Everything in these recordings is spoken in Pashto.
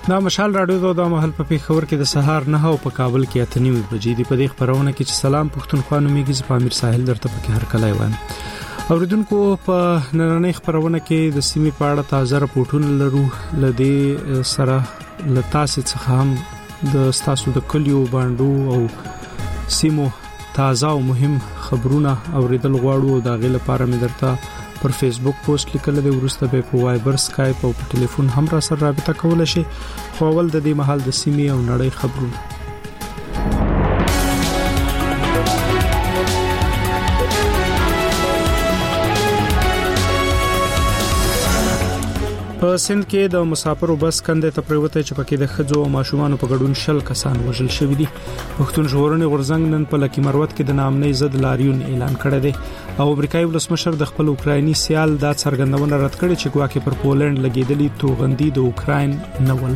دا مشال رادیو د مهال په پیښور کې د سهار 9 او په کابل کې 8:30 بجې دی. په دې خبرونه کې چې سلام پښتونخوا نومېږي په امیر ساحل درته پکې هر کله وایم. اوریدونکو په نننۍ خبرونه کې د سیمې په اړه تازه راپورټونه لرو. لدې سره لتاسې څخه هم د ستاسو د کلیو باندې او سیمو تازه او مهم خبرونه اوریدل غواړو. دا غي لپاره مې درته پر فیسبوک پوسټ لیکل دی. ورسته به په وایبر، اسکایپ او په ټلیفون هم را سره رابطه کولای شئ. خو اول د دې مهال د سیمې او نړۍ خبرونه. په سند کې د مسافرو بس کنده ته پریوته چې پکې د خځو او ماشومانو په ګډون 10 کسان وژل شوی دي. پښتون ژغورنې غورځنګ نن په لکی مروت کې د نامنۍ ضد لاریون اعلان کړی دی او امریکایي ولسمشر د خپل اوکرایني سیال د څرګندونه رد کړې چې ګواکې پر پولند لګیدلې توغندي د اوکراین نول.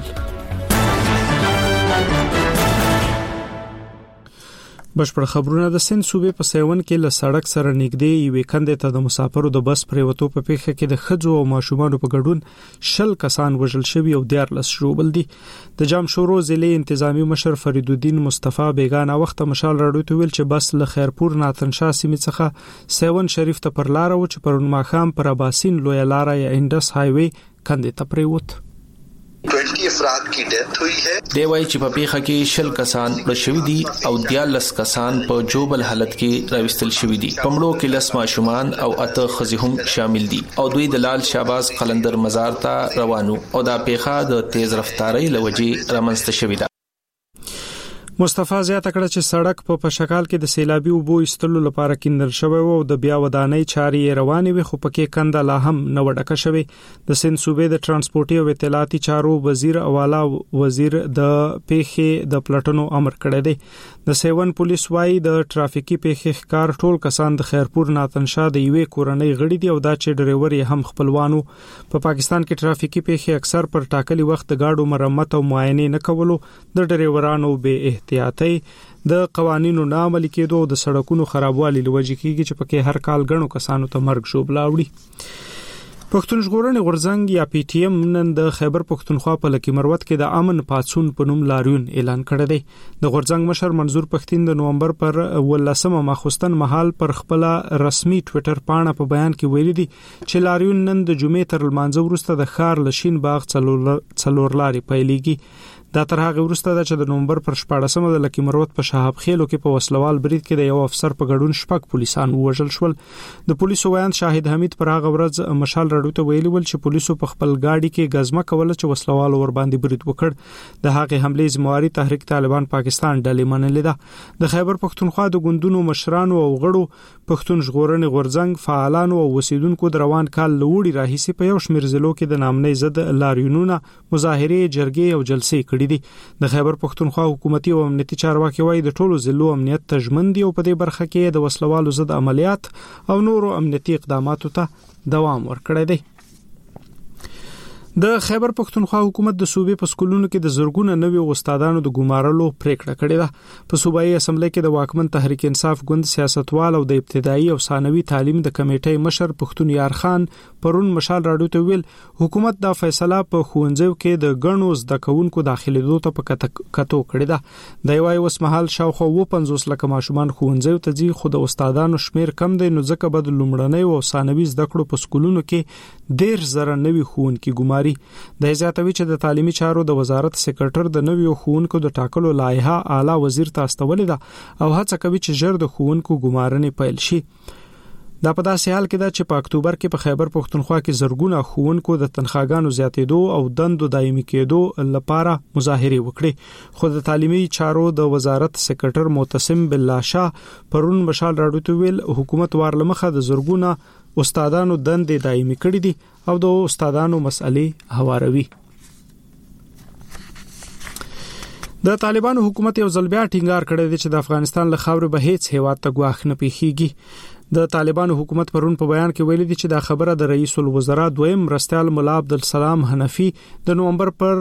بشپړ خبرونه د سند صوبې په سیون کې له سړک سره نږدې یوې کندې ته د مسافرو د بس پریوتو په پیښه کې د خځو او ماشومانو په ګډون 10 کسان وژل شوي او 14 ژوبل دي. د جامشورو ضلع انتظامی مشر فرید الدین مصطفی بیگانه وخت مشال راډیو ته ویل چې بس له خیرپور ناتنشا سیمې څخه سیون شریف ته پر لار و چې پرون ماخام پر اباسین لوی لار یا انډس هایوي کندې ته پریوت. 20 افراد کی ډیث ہوئی ہے. دی وایي چې په پیښه کې 10 کسان مړ شوي دي او 14 کسان په جوبل حالت کې راوستل شوي دي. په مړو کې 10 ماشومان او 8 ښځې هم شامل دي او دوی د لال شهباز قلندر مزار ته روانو او دا پیښه د تیز رفتارۍ لوجې رامنځته شوې ده. مصطفی زیاته کړه چې سړک په پشکال کې د سیلابي اوبو ایستلو لپاره کیندل شوی او د بیا ودانۍ چارې روانې وي خو پکې کنده لا هم نه وډکه شوی. د سند صوبې د ترانسپورتي او اطلاعاتي چارو وزیر اوالا وزیر د پیښې د پلټنو امر کړی دی. د سیون پولیس وايي د ټرافیکي پیښې ښکار ټول کسان د خیرپور ناتنشا د یوې کورنۍ غړي دي او دا چې ډرایور یې هم خپلوانو. په پاکستان کې ټرافیکي پیښې اکثر پر ټاکلي وخت د گاډو مرمت او معاینه نه کولو، د ډرایورانو بے احتیاطي، د قوانینو نه عملي کېدو او د سړکونو خرابوالي لوجې کېږي چې پکې هر کال غنو کسانو ته مرګ ژوبلا وړي. پښتون ژغورنې غورځنګ یا پی ټی ایم نن د خیبر پښتونخوا په لکی مروت کې د امن پاتسون په نوم لاریون اعلان کړی دی. د غورځنګ مشر منظور پښتين د نومبر پر 18 ماخوستن مهال پر خپل رسمي ټوئیټر پاڼه په بیان کې ویلي دي چې لاریون نن د جمعې تر لمانځه وروسته د ښار لشین باغ څلور لارې پیلېږي. دا تر هغه وروسته چې د نومبر پر 14 د لکی مروت په شهاب خېلو کې په وسلوال برید کې د یو افسر په ګډون 6 پولیسان وژل شول. د پولیسو ویاند شاهد حمید پر هغه ورځ مشال راډیو ته ویلي ول چې پولیسو په خپل گاډي کې غزمه کوله چې وسلوال ور باندې برید وکړ. د هغه حمله ذمہواری تحریک طالبان پاکستان ډلې منلې ده. د خیبر پښتونخوا د ګوندونو مشرانو او غړو پښتون ژغورنې غورځنګ فعالانو او وسیدونکو د روان کال لوړی راهیسي په یو شمیر ضلعو کې د نامنۍ ضد لاریونونه، مظاهره، جرګې او جلسې کړې دي. د خیبر پښتونخوا حکومتي او امنیتي چارواکي وايي د ټولو ضلعو امنیت تضمین دی او په دې برخه کې د وسلوالو ضد عملیات او نورو امنیتي اقداماتو ته دوام ورکړی دی. د خیبر پښتونخوا حکومت د صوبې په سکولونو کې د زرګونو نوي استادانو د ګمارلو پریکړه کړې ده. په صوبایي اسمبلی کې د واکمن تحریک انصاف ګوند سیاستوال او د ابتدایي او ثانوي تعلیم د کمیټې مشر پښتون یار خان پرون مشال راډیو ته ویل حکومت دا فیصله په ښوونځیو کې د غنو زده کوونکو داخليدو ته په کتو کړې ده. د یوای وسمحال شاوخوا 50 لک ماشومان ښوونځیو ته ځي خو د استادانو شمیر کم دی نو ځکه بد لومړنۍ او ثانوي زده کړو په سکولونو کې 1.5 نوي ښوونکي ګماري. د اضافي چې د تعلیمي چارو د وزارت سکرټر د نویو ښوونکو د ټاکلو لایحه اعلی وزیر ته استولې ده او هڅه کوي چې ژر د ښوونکو ګمارنې پیل شي. دا په داسې حال کې ده چې په اکتوبر کې په خیبر پښتونخوا کې زرګونه ښوونکو د تنخواګانو زیاتېدو او دندو دایمي کېدو لپاره مظاهره وکړي. خو د تعلیمي چارو د وزارت سکرټر معتصم بالله شاه پرون مشال راډیو ته ویل حکومت وارلمخه د زرګونه استادانو دندې دایمي کړې دي او د استادانو مسئلې هواروي. د طالبانو حکومت یو ځل بیا ټینګار کړی دی چې د افغانستان له خاورې به هیڅ هیواد ته ګواښ نه پیښیږي. د طالبانو حکومت پرون په بیان کې ویلي دي چې دا خبره د رئیس الوزرا دویم مرستیال مولا عبدالسلام حنفي د نومبر پر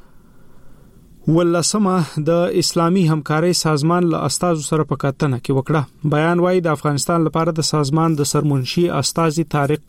18 د اسلامي همکارۍ سازمان له استازو سره په کتنه کې وکړه. بیان وايي د افغانستان لپاره د سازمان د سرمنشي استازي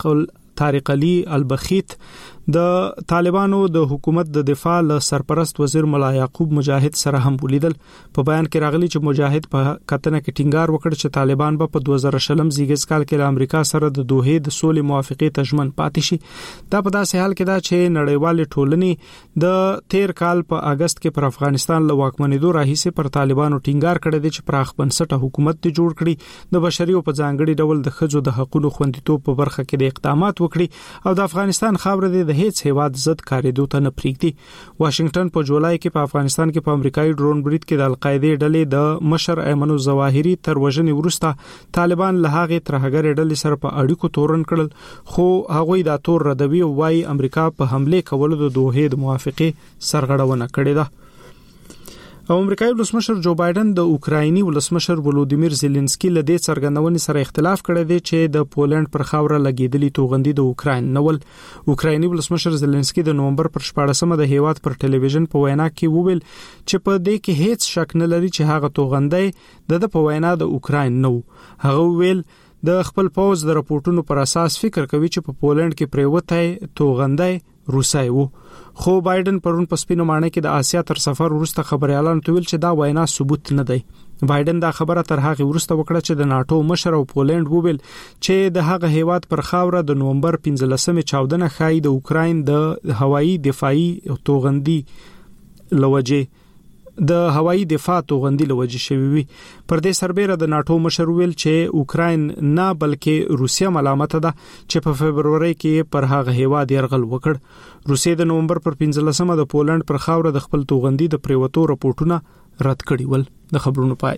طارق علي البخیت د طالبانو د حکومت د دفاع له سرپرست وزیر مولا یعقوب مجاهد سره هم ولیدل. په بیان کې راغلی چې مجاهد په کتنه کې ټینګار وکړ چې طالبان به په 2020 زیږیز کال کې له امریکا سره د دوحې د سولې موافقې تضمن پاتې شي. دا په داسې حال کې دا چې نړیوال ټولنې د 13 کال په اگست کې پر افغانستان له واکمنېدو راهیسې پر طالبانو ټینګار کړی دی چې پراخ بنسټه حکومت ته جوړ کړي، د بشري او په ځانګړي ډول د ښځو د حقوقو خوندیتوب په برخه کې د اقدامات وکړي او د افغانستان خاوره د هیڅ هیواد ضد کاریدو ته نه پریږدي. واشنگټن په جولای کې په افغانستان کې په امریکایي ډرون برید کې د القاعده ډلې د مشر ایمن الظواهری تر وژنې وروسته طالبان له هغه ترهګر ډلې سره په اړیکو تورن کړل، خو هغوی دا تور ردوي او وايي امریکا په حمله کولو د دوحې د موافقې سرغړونه کړې ده. او امریکایي ولسمشر جو بایدن د اوکرایني ولسمشر ولودیمیر زيلنسکي له دې څرګندونې سره اختلاف کړی دی چې د پولند پر خاوره لګیدلي توغندي د اوکراین نول. اوکرایني ولسمشر زيلنسکي د نومبر پر 14مه د هیواد پر ټلویزیون په وینا کې وویل چې په دې کې هیڅ شک نه لري چې هغه توغندي د په وینا د اوکراین نو. هغه ویل د خپل پوز د راپورټونو پر اساس فکر کوي چې په پولند کې پریوته توغندي روسای وو. خو بایدن پرون په سپینو مانه کې د آسیا تر سفر وروسته خبريالانو ته ویل چې دا وینا ثبوت نه دی. بایدن دا خبره تر هغه وروسته وکړه چې د ناتو مشر او پولند وویل چې د هغه هیواد پر خاوره د نومبر 15مه چاودنه خای د اوکراین د هوایي دفاعي توغندي لوجه د هوایي دفاع توغندي لوجه شوی وي. پر دې سربېره د ناتو مشر ویل چې اوکراین نه بلکې روسیا ملامت ده چې په فبرवरी کې پر هغه هیواد يرغل وکړ. روسیا د نومبر پر 15مه د پولند پر خاوره د خپل توغندي د پریوتو راپورټونه رد کړي ول. د خبرونو پای.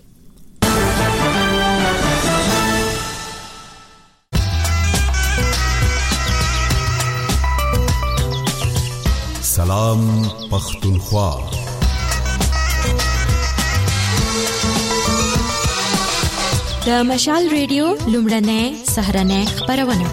سلام پختونخوا. د مشال ریډیو لومړنۍ سهرنۍ خبرونه.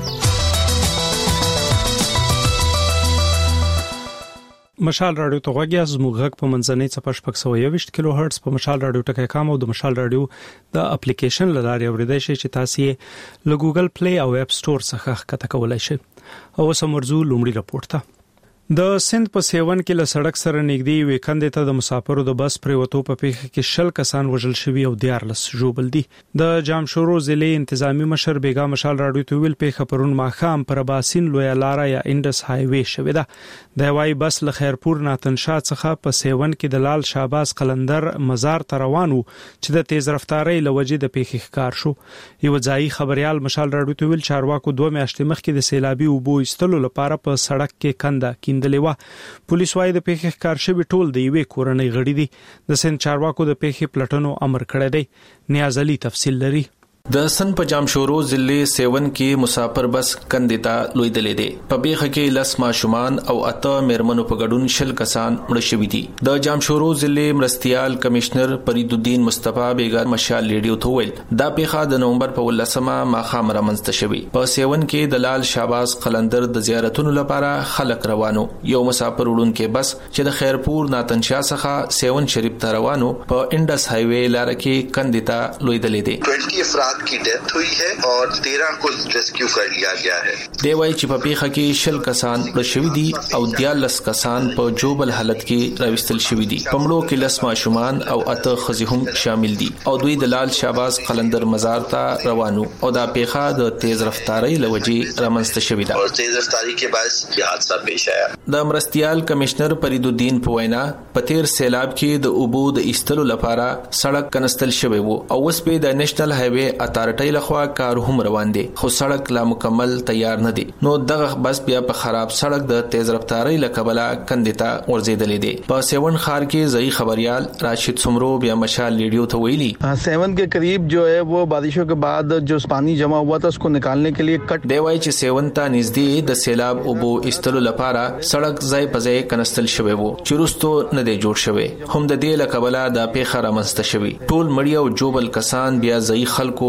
مشال رادیو ته غوږی زموږ غږ په منځنۍ صفحه 621 کیلو هرتز په مشال رادیو ټکی کام او د مشال رادیو د اپلیکیشن لاره اوریدای شي چې تاسو یې له ګوګل پلی او اپ سٹور څخه ښکته کولای شئ. او سمورزو لومړی راپورټ ته د سند په سیون کې له سړک سره نږدې ویکند ته د مسافرو د بس پریوتو په پیښه کې 10 کسان وژل شوي او 14 ژوبل دي. د جامشورو ضلع انتظامی مشر بیگا مشال راډیو ته ویل پیښه پرون ماخام پر باسین لوی لاره یا انډس های وی شوې ده. د هوایي بس له خیرپور ناتنشا څخه په سیون کې د لال شهباز قلندر مزار ته روان وو چې د تیز رفتارۍ لوجې د پیښې ښکار شو. یو ځایي خبريال مشال راډیو ته ویل چارواکو 2 میاشتې مخکې د سیلابي اوبو ایستلو لپاره په سړک کې کنده کیندلې و. پولیس وايي د پیښې ښکار شوی ټول د یوې کورنۍ غړي دي. د سند چارواکو د پیښې پلټنو امر کړی دی. نیاز علي تفصیل لري. د سن په جامشورو ضلع سیون کې مسافر بس کندتا لویدلې دي. په بیخه کې لس ماشومان او اته میرمنو په ګډون 10 کسان مړ شوي دي. د جامشورو ضلع مرستيال کمشنر فرید الدین مصطفی بیگا مشال ریډیو ته ویل دا پیښه د نومبر په 18مه ماخام رامنځته شوی. په سیون کې د لال شهباز قلندر د زیارتونو لپاره خلک روانو. یو مسافر وړونکو بس چې د خیرپور ناتنشا څخه سیون شریف ته روانو په انډس های وی لار کې کندتا لویدلې دي. 20 افراد की डेथ हुई है और 13 को रेस्क्यू कर लिया गया है. دی وايي چې په پیښه کې 10 کسان مړ شوي دي او 14 کسان په جوبل حالت کې راوستل شوي دي. په مړو کې لس ماشومان او اته ښځې هم شامل دي او دوی د لال شهباز قلندر مزار ته روانو او دا پیښه د تیز رفتارۍ لوجې رامنځته شوې ده. اور تیز رفتاری کې باعث یہ حادثہ پیش آیا. د مرستيال کمشنر فرید الدین په وینا په تیر سیلاب کې د اوبو د ایستلو لپاره سړک کنستل شوی وو او اوس په د نېشنل های وی اتارټي لخوا کار هم روان دي خو سړک لا مکمل تیار نه دي. نو دغه بس بیا په خراب سړک د تیز رفتارۍ لکبلا کندتا ورزيدلې دي. په سیون خار کې ځای خبريال راشد سمرو بیا مشال ریډیو ته ویلي سیون के करीब जो है वो बारिशों के बाद जो पानी जमा हुआ था उसको निकालने के लिए कट. دی وايي چې سیون ته نږدې د سیلاب اوبو استلو لپاره سړک ځای په ځای کنستل شوی وو چې روستو نه دی جوړ شوی. هم د دې لکبلا د پیښه رامنځته شوی. ټول مړی او جوبل کسان بیا ځای خلکو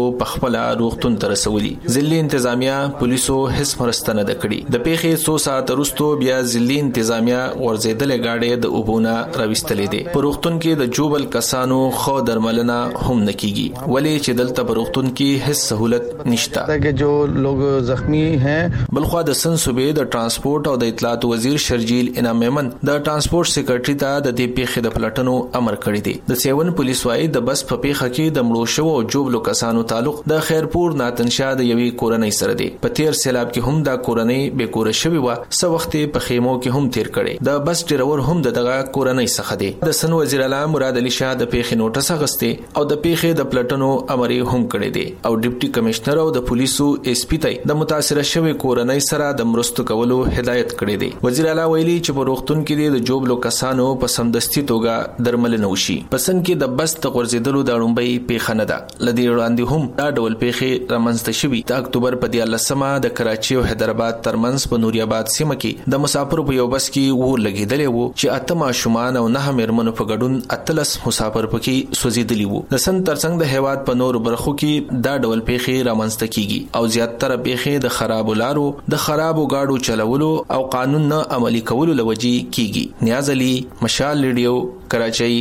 په خپل روغتون تر رسولي. ځلي انتظامیه پولیسو هیڅ مرسته نه کړې. د پیښې 100 ساعت وروسته بیا ځلي انتظامیه ورزيدلې گاډي د اوبونه راوستلې دي. په روغتون کې د جوبل کسانو خو درملنه هم نکېږي ولی چې دلته په روغتون کې هیڅ سہولت نشته. دا جو لوگ زخمی ہیں. بلخوا د سن صوبې د ترانسپورت او د اطلاعات وزیر شرجیل انعام میمن د ترانسپورت سیکریټری ته د دې پیښې د پلټنو امر کړی دی. د سیون پولیس وايي د بس په پیښه کې د مړو شو او جوبلو کسانو تعلق د خیرپور ناتنشا د یوې کورنۍ سره دی. په تیر سیلاب کې هم دا کورنۍ به کور شوی و سو وخت په خیمو کې هم تیر کړي. د بس ډرایور هم دغه کورنۍ څخه دی. د سن وزیر اعلی مراد علي شاه د پیښې نوټس اغسته او د پیښې د پلټنو امر هم کړی دی او ډیپټي کمشنر او د پولیسو اس پی ته د متاثر شوی کورنۍ سره د مرستو کولو هدایت کړی دی. وزیر اعلی ویلي چې په روغتون کې د جوبلو کسانو په سمدستي توګه درملنه وشي. پسند کې د بس د غورځیدلو د اړومبۍ پیښه نه ده. لدی وړاندې هم دا ډول پیښې رامنځته شوي. د اکتوبر په 13مه د کراچي او حیدرآباد ترمنځ په نوریاباد سیمه کې د مسافرو په یو بس کې ور لګیدلې وو چې 8 ماشومان او 9 مېرمنو په ګډون 13 مسافر پکې سوځیدلی وو. د سن ترڅنګ د هیواد په نور برخو کې دا ډول پیښې رامنځته کیږي او زیاتره پیښې د خرابو لارو د خرابو گاډو چلولو او قانون نه عملي کولو لوجي کیږي. نیاز علي، مشال ریډیو، کراچۍ.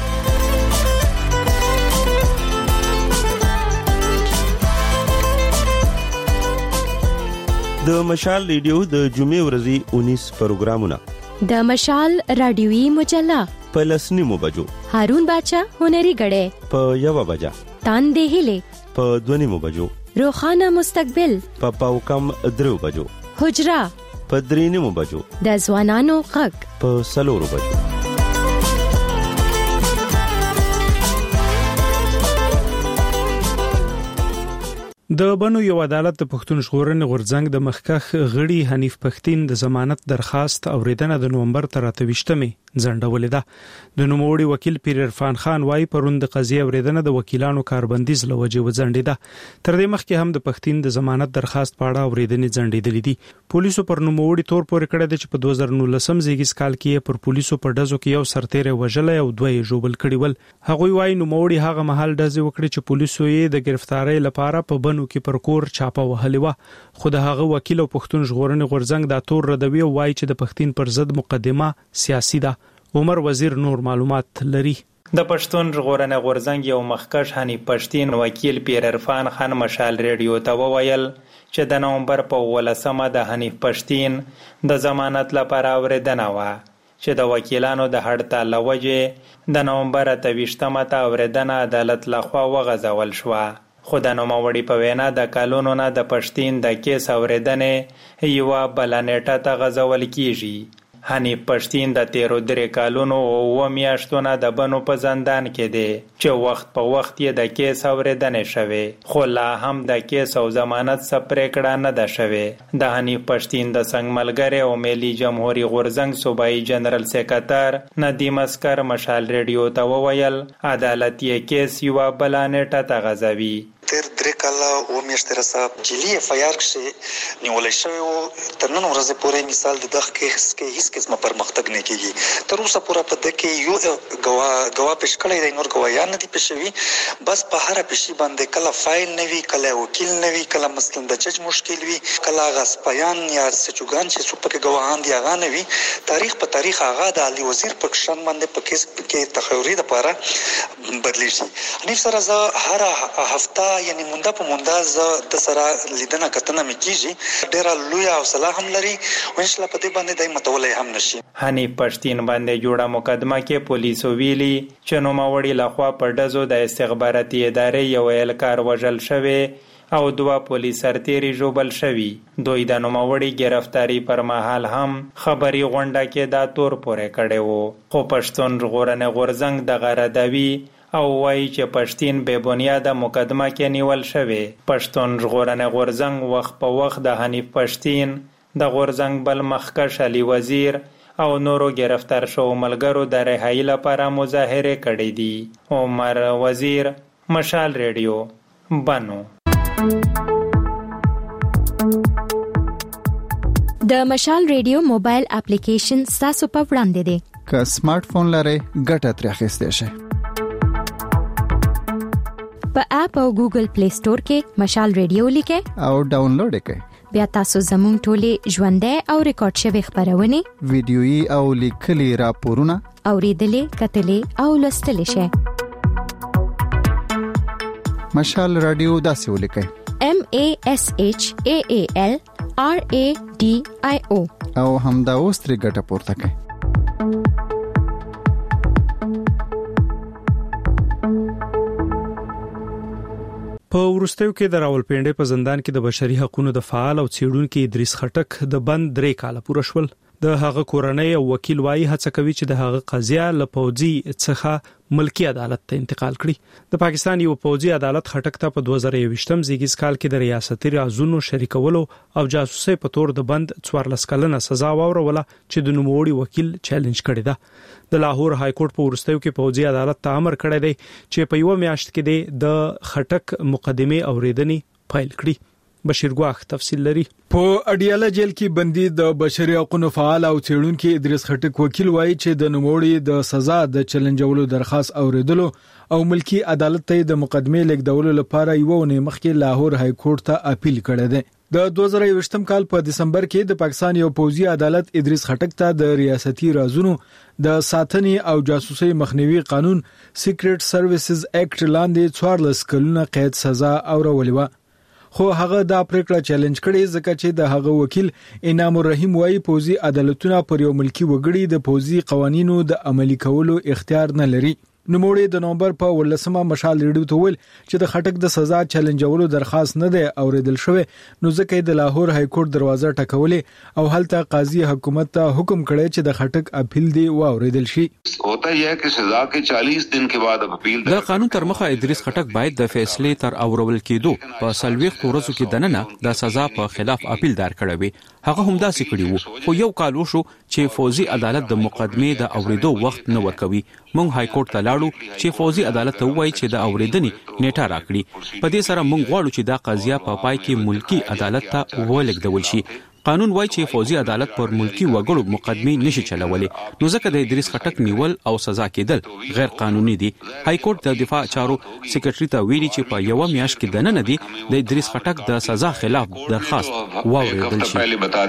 د مشال ریډیو د جمعې ورځې 19 پروګرامونه. د مشال رادیوي مجله په 10 بجو، هارون باچا هنري غړې په 1 بجا، تاندې هله په 2 بجو، روخانه مستقبل په پاوکم 3 بجو، حجرا په 3 بجو، د ځوانانو غږ په 4 بجو. د بنو یو عدالت د پښتون ژغورنې غورځنګ د مخکخ غړي حنیف پښتين د ضمانت درخواست اوریدنه د نومبر تر 28مه ځنډولې ده. د نوموړي وکیل پیر عرفان خان وايي پروند قضیه اوریدنه د وکیلانو کاربندیز لوجه وځنډیده. تر دې مخکې هم د پښتين د ضمانت درخواست پاړه اوریدنې ځنډېدلې دي. پولیسو پر نوموړي تور پورې کړی دی چې په 2019 زیږیز کال کې پر پولیسو په ډزو کې یو سرتیره وژلې او دوی جوبل کړي ول. هغوی وايي نوموړي هغه مهال ډزې وکړي چې پولیسو یې د گرفتاری لپاره په بنو کې پر کور چاپه وهلې و. خو د هغه وکیل او پښتون ژغورنې غورځنګ دا تور ردوي او وايي چې د پښتين پر ضد مقدمه سیاسي ده. عمر وزیر نور معلومات لري. د پښتون ژغورنې غورځنګ یو مخکښ حنیف پښتين وکیل پیر عرفان خان مشال ریډیو ته وویل چې د نومبر په 18مه د حنیف پښتين د ضمانت لپاره اوریدنه و چې د وکیلانو د هړتال لوجه د نومبر 28مه ته اوریدنه عدالت لخوا وغځول شو. خو د نوموړي په وینا د کالونو نه د پښتين د کیس اوریدنې یو بل نیټه ته غځول کیږي. حنیف پښتين د 13 کالونو او میاشتو نه د بنو په زندان کې دی چې وخت په وخت یې د کیس اوریدنې شوه خو لا هم د کیس او ضمانت څخه پریکړه نه ده شوه. د حنیف پښتين د څنګ ملګری او ملي جمهوریت غورځنګ صوبایي جنرال سیکریټر ندیم اسکر مشال ریډیو ته وویل عدالت یې کیس یو بل نیټه ته غځوي. تر 3 کاله او میاشتې رسا جلی افایار کې نیولې شوی او تر نن ورځې پورې مثال د دغه کیس کې هیڅ قسمه پرمختګ نه کیږي. تر اوسه پورې په دغه کې یو غوا پېښ کړی دی، نور غوایان نه دي پېښوي. بس په هر پېښې باندې کله فایل نه وی، کله وکیل نه وی، کله مثلا د جج مشکل وی، کله غسپیان یا سچوګان چې سپکه غواهان دي هغه نه وی. تاریخ په تاریخ هغه د علي وزیر په شان باندې په کیس کې تخوري لپاره بدلی شي. حنیف سره زه هر هفته یعنی مونده په مونده ز د سره لیدنه کتنه مکیږي. ډیره لوی او صلاح هم لري او ان شاء الله په دې باندې دای متولای هم نشي. حنیف پښتين باندې جوړه مقدمه کې پولیسو ویلي چې نوموړي لخوا په ډزو د استخباراتي ادارې یو اهلکار وژل شوی او 2 پولیس سرتیري جوبل شوی. دوی د نوموړي گرفتاری پر مهال هم خبري غونډه کې دا تور پورې کړي وو. خو پښتون ژغورنې غورځنګ د غردوي او وایي چې پښتين به بنیاده مقدمه کې نیول شوی. پښتون ژغورنې غورځنګ وخت په وخت د حنیف پښتين د غورځنګ بل مخکښ علي وزیر او نورو گرفتار شو ملګرو د رهایی لپاره مظاهره کړې دي. عمر وزیر، مشال ریډیو، بنو. د مشال ریډیو موبایل اپلیکیشن تاسو په وړاندې دی. که سمارټ فون لرئ ګټه ترې اخیستئ شئ. په اپ او ګوګل پلی سٹور کې مشال ریډیو لیکه او ډاونلوډ کړئ. بیا تاسو زموږ ټولې ژوندۍ او ریکارډ شوی خبرونه ویډیويي او لیکلي راپورونه اوریدلې کتلې او لوستلې شئ. مشال رادیو داسې ولیکئ MASHAAL RADIO او همدا اوس ترې ګټه پورته کړئ. په ورستیو کې د راولپنډي په زندان کې د بشري حقوقو د فعال او څېړونکو ادریس خټک د بند 3 کال پوره شول. د هغه کورنۍ او وکیل وايي هڅه کوي چې د هغه قضیه له پوځي څخه ملکی عدالت ته انتقال کړي. د پاکستان یو پوځي عدالت خټک ته په 2021م زیږیز کال کې د ریاستي رازونو شریکولو او جاسوسي په تور د بند 14 کلنه سزا واوروله چې د نوموړي وکیل چیلنج کړی ده. د لاهور های کورټ په ورستیو کې پوځي عدالت ته امر کړی دی چې په یو میاشت کې د خټک مقدمه اوریدنې فایل کړي. بشیر ګواخ تفصیل لري. په اډیاله جیل کې بندي د بشري حقوقو فعال او څېړونکو ادریس خټک وکیل وایي چې د نوموړي د سزا د چیلنجولو درخواست اوریدلو او ملکی عدالت ته د مقدمه لیکدولو لپاره یو نه مخکې لاهور های کورټ ته اپیل کړی دی. د 2020م کال په دسمبر کې د پاکستان یو پوځي عدالت ادریس خټک ته د ریاستي رازونو د ساتنې او جاسوسي مخنیوي قانون سیکریټ سروسز اکټ لاندې 14 کلونه قید سزا اورولې و. خو هغه دا پریکړه چیلنج کړي ځکه چې د هغه وکیل انعام الرحیم وايي پوځي عدالتونه پر یو ملکی وګړي د پوځي قوانینو د عملي کولو اختیار نه لري. نوموړي د نومبر په 18مه مشال ریډیو ته ویل چې د خټک د سزا چیلنجولو درخواست نه دی اوریدل شوی، نو ځکه د لاهور های کورټ دروازه ټکولې او هلته قاضي حکومت ته حکم کړی چې د خټک اپیل دی واوریدل شي. ہوتا یہ ہے کہ سزا کے 40 دن کے بعد اپیل د قانون تر مخه ادریس خټک باید د فیصلې تر اورول کېدو په 40 ورځو کې دننه د سزا په خلاف اپیل دار کړی وي. هغه هم داسې کړی وو، خو یو کال وشو چې فوزي عدالت د مقدمه د اوریدو وخت نه ورکوي. مونږ های کورټ ته لاړو چې فوزي عدالت ته وایي چې د اوریدنې نیټه راکړي. په دې سره مونږ غواړو چې دا قضیه په پای کې ملکی عدالت ته ولېږدول شي. قانون وایي چې فوزي عدالت پر ملکی وګړو مقدمه نشي چلولای، نو ځکه د ادریس خټک نیول او سزا کېدل غیر قانوني دي. های کورټ د دفاع چارو سیکریټری ته ویلي چې په یو میاشت کې دننه دي د ادریس خټک د سزا خلاف درخواست واوریدل شي.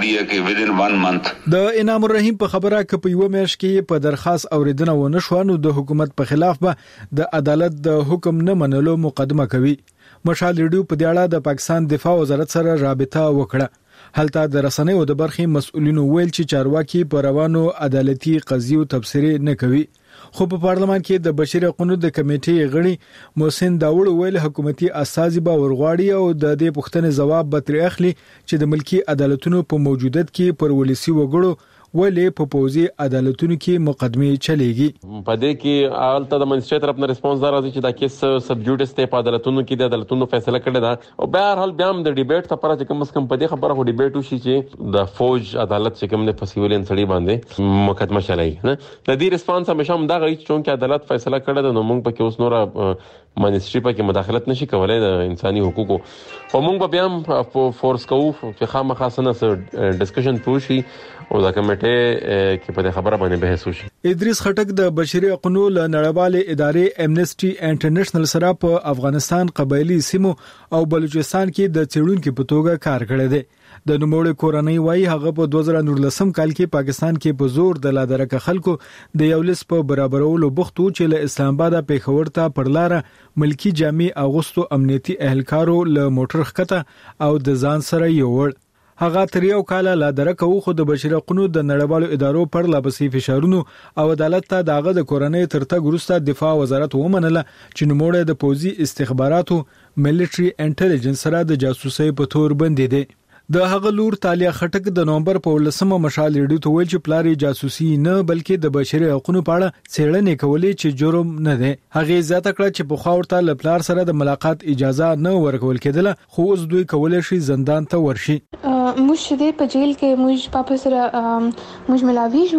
د انعام الرحیم په خبره کې په یو میاشت کې په درخواست اوریدنه ونه شو، نو د حکومت په خلاف به د عدالت د حکم نه منلو مقدمه کوي. مشال ریډیو په دې اړه د پاکستان دفاع وزارت سره رابطه وکړه. هلته د رسنیو د برخې مسؤلینو ویل چې چارواکي په روانو عدالتي قضیو تبصره نه کوي. خو په پارلمان کې د بشري حقوقو د کمیټې غړي محسن داوود ویل حکومتي اساسي به ورغواړي او د دې پوښتنې ځواب به تر اخلي چې د ملکی عدالتونو په موجودیت کې پر ولسی وګړو ولې په پوځي عدالتونو کې مقدمه چلیږي. په دې کې آلته د منسټر طرف نه ریسپانس دار راځي چې دا کیس سب جوډیس ته په عدالتونو کې د عدالتونو فیصله کړی دا او به هر حال بیا هم د ډیبیټ لپاره چې کوم کم په دې خبره هو ډیبیټ وشي چې د فوج عدالت چې کوم نه فسیولین سړي باندې مقدمه چلای نه د دې ریسپانس همیشه هم دا غوښتي چې عدالت فیصله کړی دا نو موږ په کې اوس نور منسټری په کې مداخلت نشي کولای د انساني حقوقو. خو موږ بیا هم فورس کوو چې خامخا سره ډسکشن پوشي او دا کمیټه کې په خبره باندې بحث وشي. ادریس خټک د بشري حقوقو له نړیوالې ادارې امنیسټي انټرنیشنل سره په افغانستان، قبایلی سیمو او بلوچستان کې د څېړونکو په توګه کار کړی دی. د نوموړي کورنۍ وايي هغه په 2019 کال کې پاکستان کې په زور د لادرکه خلکو د یو لیست په برابرولو بوختو چې له اسلام آباد پیښور ته پر لار ملکی جامع اغوستو امنیتي اهلکارو له موټر ښکته او د ځان سره یوړ. هغه تر یو کال لادرکه خو د بشري حقوقو د نړیوالو ادارو پر لابسي فشارونو او عدالت ته داغه د کورنۍ ترتګ وروسته دفاع وزارت ومنله چې نوموړي د پوځي استخباراتو ملټري انټيليجنس سره د جاسوسي په تور بندي دي. د هغه لور تالیا خټک د نومبر په 18مه مشال ریډیو ته ویل چې پلاری جاسوسي نه بلکې د بشري حقوقو په اړه څېړنې کولې چې جرم نه دی. هغه زیاته کړه چې په خاورته له پلار سره د ملاقات اجازه نه ورکول کېدله، خو اوس دوی کولای شي زندان ته ورشي. موږ دې په جیل کې موږ پاپا سره موږ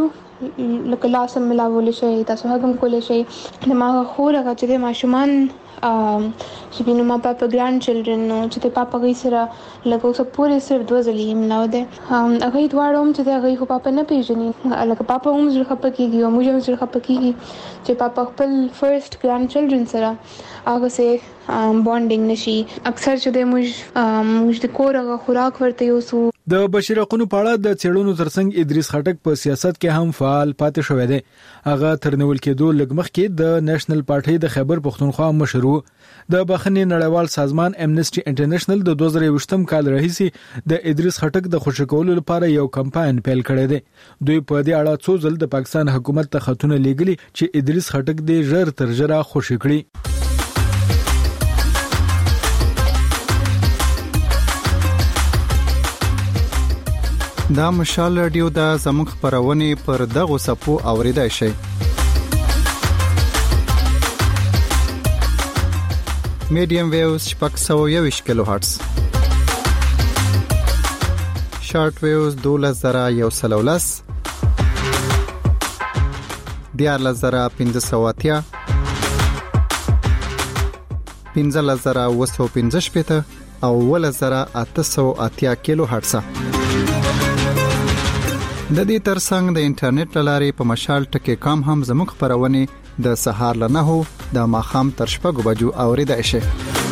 ملاویږو لکه لاسم ملاول شي تاسو هغه کولای شي د ما خو راغی چې ماشومان چې بینو ما پاپا ګرانډ چلډرن نو چې پاپا غي سره لکه اوس پورې صرف 2 ځلې ملاو ده هغه دواړو هم چې هغه خو پاپا نه پیژني لکه پاپا هم زړه خپکیږي او موږ هم زړه خپکیږي چې پاپا خپل فرست ګرانډ چلډرن سره هغه سه بانډینګ نشي اکثر چې موږ د کورغه خوراک ورته یوسو. د بشیر حقوقو په اړه د څېړنو ترڅنګ ادریس خټک په سیاست کې هم فعال پاتې شوی دی. هغه ترنول کېدو لګمخ کې د نېشنل پارټي د خیبر پښتونخوا مشر وو. د بخښنې نړیوال سازمان امنیسټي انټرنیشنل د 2020 کال راهیسې د ادریس خټک د خوشی کولو لپاره یو کمپاین پیل کړی دی. دوی په دې اړه څو ځل د پاکستان حکومت ته خطونه لیږلي چې ادریس خټک دې ژر تر ژره خوشی کړي. دا مشال رادیو د زموږ خبرونه پر دغه صفو اوریدای شي. میډیم ویوز 621 کیلو هرتز، شارټ ویوز 12113، DRL1580، 15915 او 1880 کیلو هرتز. د دې ترڅنګ د انټرنیټ لارې په مشال ټکی کام هم زموږ خبرونه د سهار ل 9 د ماخام تر 6 بجو اوریدای شي.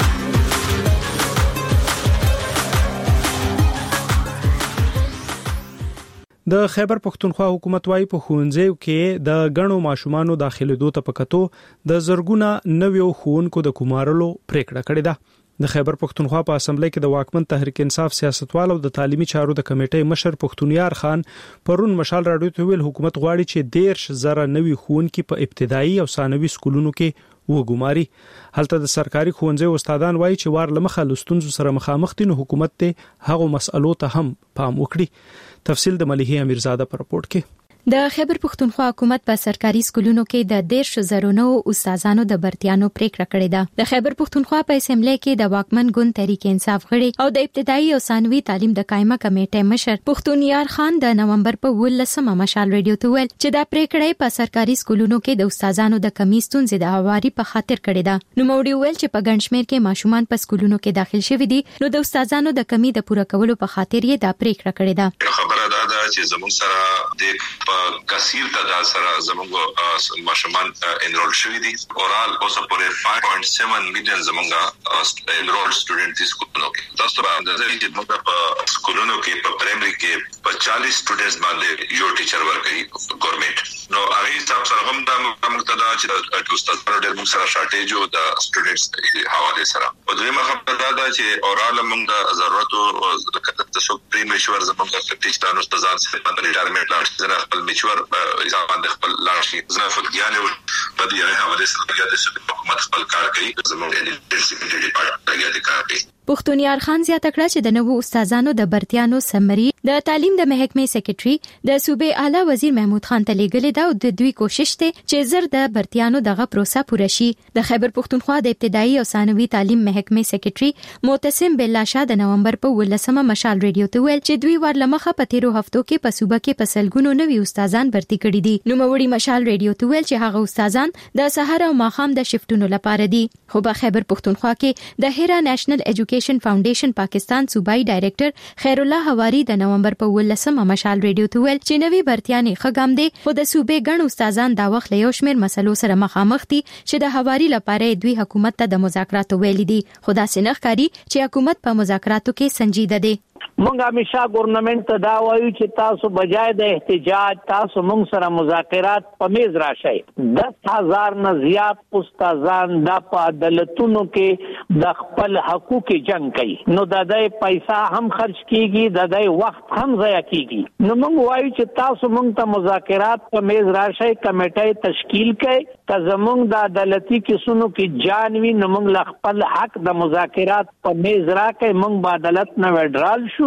د خیبر پښتونخوا حکومت وايي په ښوونځیو کې د غنو ماشومانو داخليدو ته پکاتو د زرګونه نویو ښوونکو د کومارلو پریکړه کړې ده. د خیبر پښتونخوا په اسمبلی کې د واکمن تحریک انصاف سیاستوال او د تعلیمي چارو د کمیټې مشر پښتونیار خان پرون مشال راډیو ته ویل حکومت غواړي چې 10,000 نوي ښوونکي په ابتدایي او ثانوي سکولونو کې وګماري. هلته د سرکاري ښوونځي استادان وایي چې وار لمخه لستونزو سره مخامخ دي نو حکومت ته هغه مسألو ته هم پام وکړي. تفصیل د مليحه امیرزاده پر رپورت کې. د خیبر پښتونخوا حکومت په سرکاري سکولونو کې د 10,000 نو استادانو د برتیانو پریکړه کړې ده. د خیبر پښتونخوا په اسمبلی کې د واکمن ګوند تحریک انصاف غړي او د ابتدایي او ثانوي تعلیم د قائمه کمیټې مشر پښتونیار خان د نومبر په 18مه مشال رادیو ته ویل چې دا پریکړه په سرکاري سکولونو کې د استادانو د کمی ستونزې د هواري په خاطر کړې ده. نو موږ ویل چې په ګڼشمیر کې ماشومان په سکولونو کې داخل شوي دي نو د استادانو د کمی د پوره کولو په خاطر یې دا پریکړه کړې ده. خبره ده چې زموږ سره د کثیر تعداد سره زموږ ماشومان انرول شوي دي. اورال اوسه پورې 5.7 میلیون زموږ انرول سټوډنټ دي سکولونو کې. تاسو به اندازه کې موږ په سکولونو کې په پرایمري کې په 40 سټوډنټس باندې یو ټیچر ورکړي ګورنمنت. نو هغه حساب سره هم د مقتدا چې د استادانو ډېر موږ سره شارټیج او د سټوډنټس حواله سره. او دویمه خبره ده چې اورال موږ د ضرورت او د تاسو پریمیشور زموږ ټیچرانو استادان سره په ریټایرمنټ لاړ خپل میچور ځان د خپل لاشي زنه فقیانه په دې حواله سره د حکومت خپل کار کوي. زموږ د سیکورټي ډپارټمنټ د کار کوي. پښتونیار خان زیاته کړه چې د نوو استادانو د برتیانو سمري د تعلیم د محکمې سیکریټري د صوبې اعلی وزیر محمود خان ته لیږلې ده او د دوی کوشش ته چې زر د برتیانو دغه پروسه پوره شي. د خیبر پښتونخوا د ابتدایي او ثانوي تعلیم محکمې سیکریټري معتصم بالله شاه د نومبر په 18مه مشال رادیو ته ویل چې دوی ورلمخه په 13 هفتو کې په صوبه کې په سلګونو نوي استادان برتي کړي دي. نو موړي مشال رادیو ته ویل چې هغه استادان د سحر او ماخام د شفټونو لپاره دي. خو په خیبر پښتونخوا کې د هیرا نېشنل ایجوکیشن فاونډیشن پاکستان صوبایي ډایریکټر خیر الله حواری د نومبر په 18مه مشال رادیو ته ویل چې نوي برتیانې خګام دي خو د صوبې ګڼ استادان دا وخت له یو شمېر مسلو سره مخامخ دي چې د حواری لپاره دوی حکومت ته د مذاکراتو ویلي دي. خو دا سنخ کاری چې حکومت په مذاکراتو کې سنجیده دي. مونږ همیشه ګورنمنت ته دا وایو چې تاسو بجای د احتجاج تاسو مونږ سره مذاکرات په میز راشئ. 10,000 نه زیات استادان د په عدالتونو کې د خپل حقوق جنگ کوي. نو د دې پیسې هم خرج کیږي د دې وخت هم ضایع کیږي. نو مونږ وایو چې تاسو مونږ ته مذاکرات په میز راشئ. کمیټه تشکیل کړئ که زمونږ د عدالتي کیسونو کې جانوي نو مونږ خپل حق د مذاکرات په میز راکړئ. مونږ به عدالت نه وډرال شو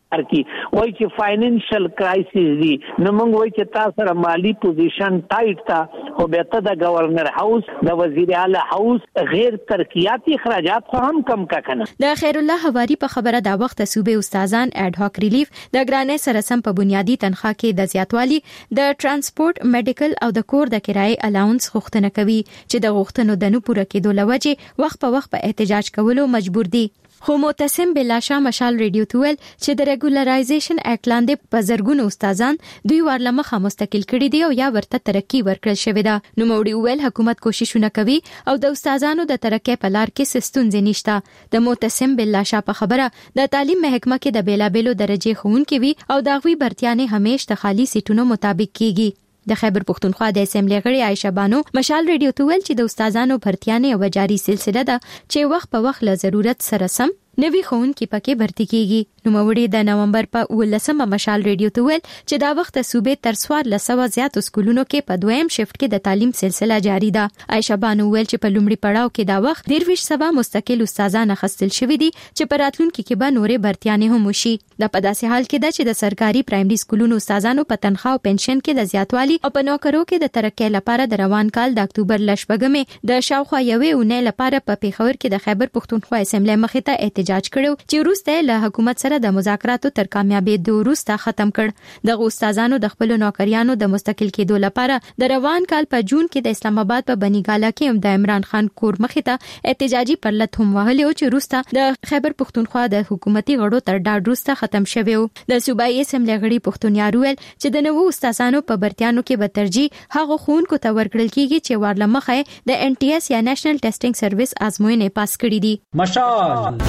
ارکی وای چې فاینانشل کرایسس دی نو موږ وای چې تاسو سره مالی پوزیشن ټایټ تا او به ته د گورنر هاوس د وزیر اعلی هاوس غیر ترقیاتی اخراجات خو هم کم کا کنه. د خیر الله حواری په خبره دا وخت صوبې استادان اډ هاک ریلیف د ګرانې سره سم په بنیادی تنخواه کې د زیاتوالي د ترانسپورت میډیکل او د کور د کرایې الاونس غوښتنه کوي چې د غوښتنو د نه پوره کېدو لوجه وخت په وخت په احتجاج کولو مجبور دي. خو معتصم بلاشا مشال ریډیو تویل چې د ریګولرایزیشن اکټ لاندې په زرګونو استادان دوی ورلمخه مستقل کړي دي او یا ورته ترقی ورکړل شوې ده. نو موړي ویل حکومت کوششونه کوي او د استادانو د ترقی په لار کې ستونزې نشته. د معتصم بلاشا په خبره د تعلیم محکمه کې د بیلابېلو درجه ښوونکي وي او د غوي برتیانه همیش د خالی سیټونو مطابق کیږي. د خیبر پختونخوا د اسمبلی غړي عائشه بانو مشال ریډیو ته ویل چې د استادانو بھرتیانه او جاری سلسله ده چې وخت په وخت له ضرورت سره سم نوی ښوونکي پکې بھرتي کیږي. نو موړي د نومبر په 18مه مشال ریډیو ته ویل چې دا وخت صوبې تر 1400 زیات سکولونو کې په دویم شفت کې د تعلیم سلسله جاری ده. عائشه بانو ویل چې په لومړي پړاو کې دا وخت 23 مستقل استادان خستل شوې دي چې په راتلونکي کې به نورې بھرتیانه هم وشي. دا په داسې حال کې ده چې د سرکاري پرایمري سکولونو استادانو په تنخواه او پنشن کې د زیاتوالي او په نوکرو کې د ترقۍ لپاره د روان کال د اکتوبر لشبګمې د شاوخوا یوې اونۍ لپاره په پیښور کې د خیبر پختونخوا اسمبلی مخې ته احتجاج کړو چې وروسته له حکومت سره د مذاکراتو تر کامیابی وروسته ختم کړ. د استادانو د خپل نوکریانو د مستقل کېدو لپاره د روان کال په جون کې د اسلام آباد په بنیګالا کې هم د عمران خان کور مخې ته احتجاجي پرلط هم وهلی او چې وروسته د خیبر پختونخوا د حکومتي غړو تر ډاډ وروسته ختم شوی. د صوبایي اسمبلی غړي پښتونیار ویل چې د نوو استادانو په برتیانو کې به ترجیح هغه ښوونکو ته ورکړل کیږي چې ورلمخه د ان ټي اس یا نېشنل ټیسټینګ سرویس ازموینې پاس کړي دي. مشال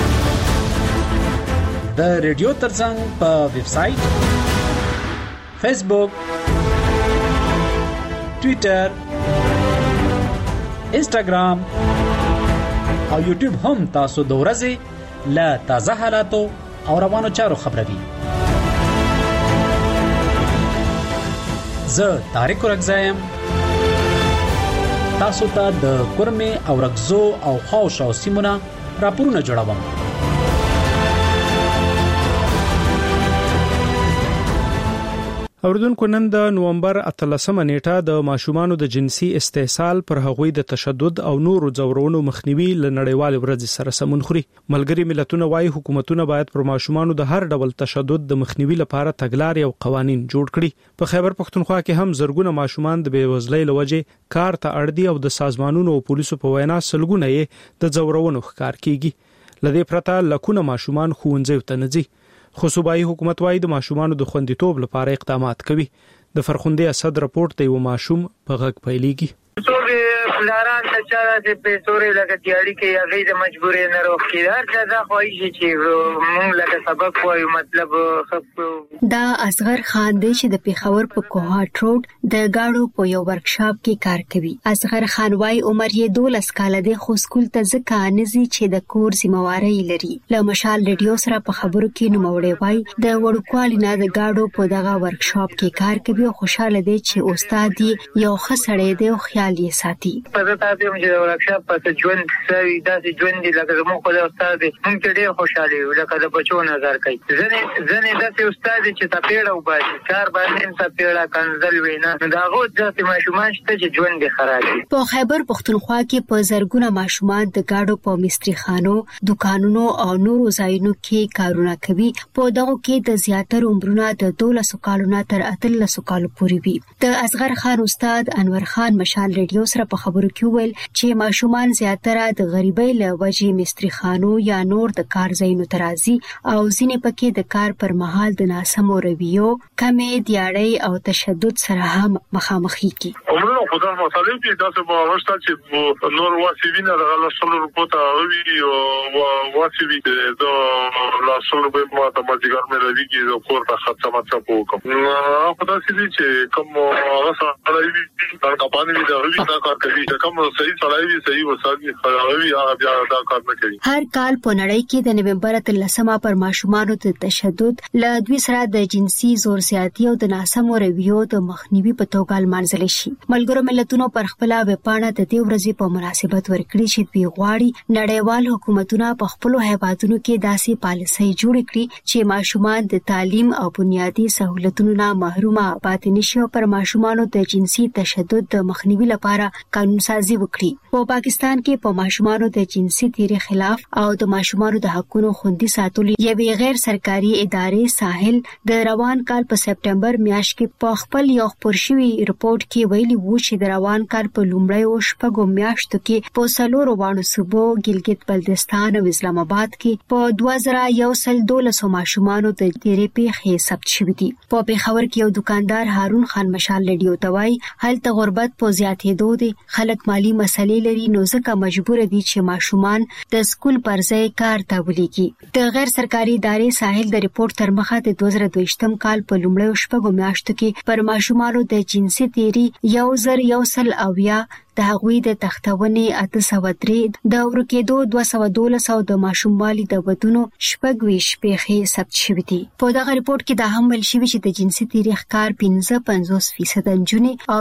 د ریډیو ترڅنګ په ویب سټ، فیسبوک، ټوئیټر، انسټاګرام او یوټیوب هم تاسو د ورځې له تازه حالاتو او روانو چارو خبروي. زه طارق رغزایم تاسو ته د کورمه او رغزو او خاوشو سیمونه راپورونه جوړوم. اوردونکو نن د نومبر 18مه نیټه د ماشومانو د جنسي استحصال پر هغوی د تشدد او نورو ځورونو مخنیوي ل نړیوال ورځ سره سمون خوري. ملګری ملتونه وايي حکومتونه باید پر ماشومانو د هر ډول تشدد د مخنیوي لپاره تګلارې او قوانين جوړ کړي. په خیبر پختونخوا کې هم زرګونه ماشومان د بیوزلۍ لوجې کار ته اړ دي او د سازمانونو او پولیسو په وینا سلګونه یې د ځورونو ښکار کیږي. لدې پرته لکونه ماشومان ښوونځي ته نه ځي. خو صوبایي حکومت وايي د ماشومانو د خوندیتوب لپاره اقدامات کوي. د فرخندې اسد راپورټ دی و ماشوم په غږ پیلېږي. پلاران ته چا د پیسوري لکه تیاری کې هغه د مجبورې نه روغ کی هر څه دا خوایي چې مونږ لکه سبق وایو مطلب دا اصغر خان دی چې د پیښور په کوهاټ روډ د گاډو په یو ورکشاپ کې کار کوي. اصغر خان وايي عمر یې 12 کال دی خو سکول ته ځکه نزي چې د کور ذمہواری لري. له مشال ریډیو سره په خبرو کې نوموړی وايي د وړوکوالي نه د گاډو په دغه ورکشاپ کې کار کوي او خوشاله دی چې استاد یو ښه سړی دی او خیال یې ساتي. په تاسو هم چې ورکشاپ په ژوند سوي داسې ژوند دی لکه زموږ خو د استاد هم ډېر خوشاله وي لکه د بچو نظر کوي. ځنې داسې استاد چې تپېړه وباسي کار باندې تپېړه کنځل وینا دا غو ځکه ماشومان شته چې ژوند یې خراب دي. په خیبر پختونخوا کې په زرګونه ماشومان د گاډو په مستری خانو، دکانونو او نورو ځایونو کې کارونه کوي. په دغه کې د زیاتره عمرونه د 12 کالو نه تر 18 کالو پورې وي. د اصغر خان استاد انور خان مشال ریډیو سره په خبرو کې ویل چې ماشومان زیاتره د غریبۍ له وجې مستری خانو یا نور د کار ځایونو ته راځي او ځینې پکې د کار پر مهال د ناسمو رویو، کمې دیاړۍ او تشدد سره هم مخامخ کیږي. عمرونه خدای مسالې کې داسې به ورسته چې نور واسیوینه د لاسونو رپورټ اوي او واسیوي د لاسونو په ما د ماجګر مې راويږي د کور د خرڅه ماڅه کوم. خدای سي چې کوم هغه سره راوي د کمپاني د روي نه کار کوي کوم صحیح سړی صحیح وساتي خرابوي هغه بیا دا کار نه کوي. هر کال په نړۍ کې د نومبر 13 پر ماشومانو د تشدد له دوی سره د جنسي زور زیاتی او د ناسمو رویو د مخنیوي په توګه لمانځل شي. ملګرو ملتونو پر خپل ویبپاڼه د دې ورځې په مناسبت ورکړي چې دوی غواړي نړیوال حکومتونه په خپل هیوادونو کې داسې پالیسۍ جوړ کړي چې ماشومان د تعلیم او بنیادي سہولتونو نه محروم پاتې نشي او پر ماشومانو د جنسي تشدد د مخنیوي لپاره قانون سازي وکړي. په پاکستان کې په ماشومانو د جنسي تیری خلاف او د ماشومانو د حقوقو خوندي ساتلو یوې غیر سرکاري ادارې ساحل د روان کال په سپټمبر میاشت کې په خپل یو خبرشوي رپورت کې ویلي وو چې د روان کال په لومړیو شپږو میاشتو کې په سلورو وانو صوبو ګلګت بلتستان او اسلام آباد کې په 2112 ماشومانو د تیری پیښې ثبت شوې دي. په پیښور کې یو دکاندار هارون خان مشال لډیو توای هلته غربت په زیاتېدو دي، خلک مالی مسلې لري نو ځکه مجبور دي چې ماشومان د سکول پر ځای کار ته ولېږي. د غیر سرکاري ادارې ساحل د ریپورت تر مخه د 2022م کال په لومړیو شپږو میاشتو کې پر ماشومانو د جنسي تیری 1100 د هغوی د تختونې 803 د ورکېدو 212 او د ماشوموالي د ودونو 26 پیښې ثبت شوې دي. په دغه ریپورت کې دا هم ویل شوی چې د جنسي تیری ښکار 55% نجونې او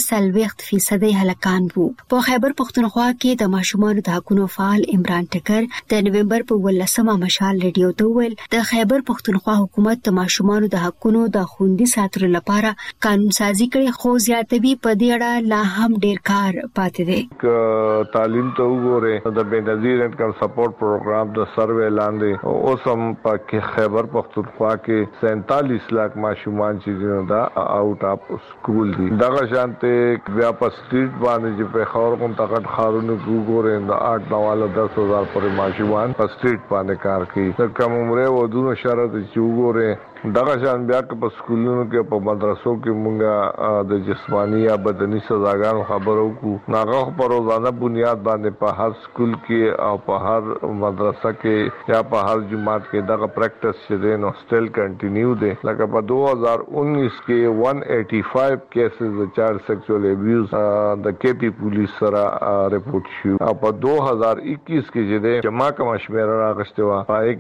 45% هلکان وو. په خیبر پختونخوا کې د ماشومانو د حقوقو فعال عمران ټکر د نومبر په 18 مشال ریډیو ته ویل د خیبر پختونخوا حکومت د ماشومانو د حقوقو د خوندي ساتلو لپاره قانون سازي کړي، خو زیاتوي په دې اړه لا هم ډیر کار پاتې دی. تعلیم ته وګوره د بنظیر انکم سپورټ پروګرام د سروې لاندې اوسم په خیبر پختونخوا کې 47 لک ماشومان چې دا آوټ اف سکول دي. دغه شانته بیا په سټریټ باندې چې په خور کوم تاکت خارونه وګوره د 8 10,000 پر ماشومان په سټریټ باندې کار کوي. د کوم عمره ودونو شرط چې وګوره دغه شان بیا په سکولونو کې په مدرسو کې مونږه د جسمانی یا بدني سزاګانو خبرو کو ناغه په روزانه بنیاد باندې په هر سکول کې او په هر مدرسه کې یا په هر جماعت کې دغه پریکټس چې نو سټیل کنټینیو دي. لکه په 2019 کې 185 کیسز د چایلډ سیکسوال ابیوز د کېپی پولیس سره ریپورت شو او په 2021 کې چې جمع کوم شمیره راغشته و پای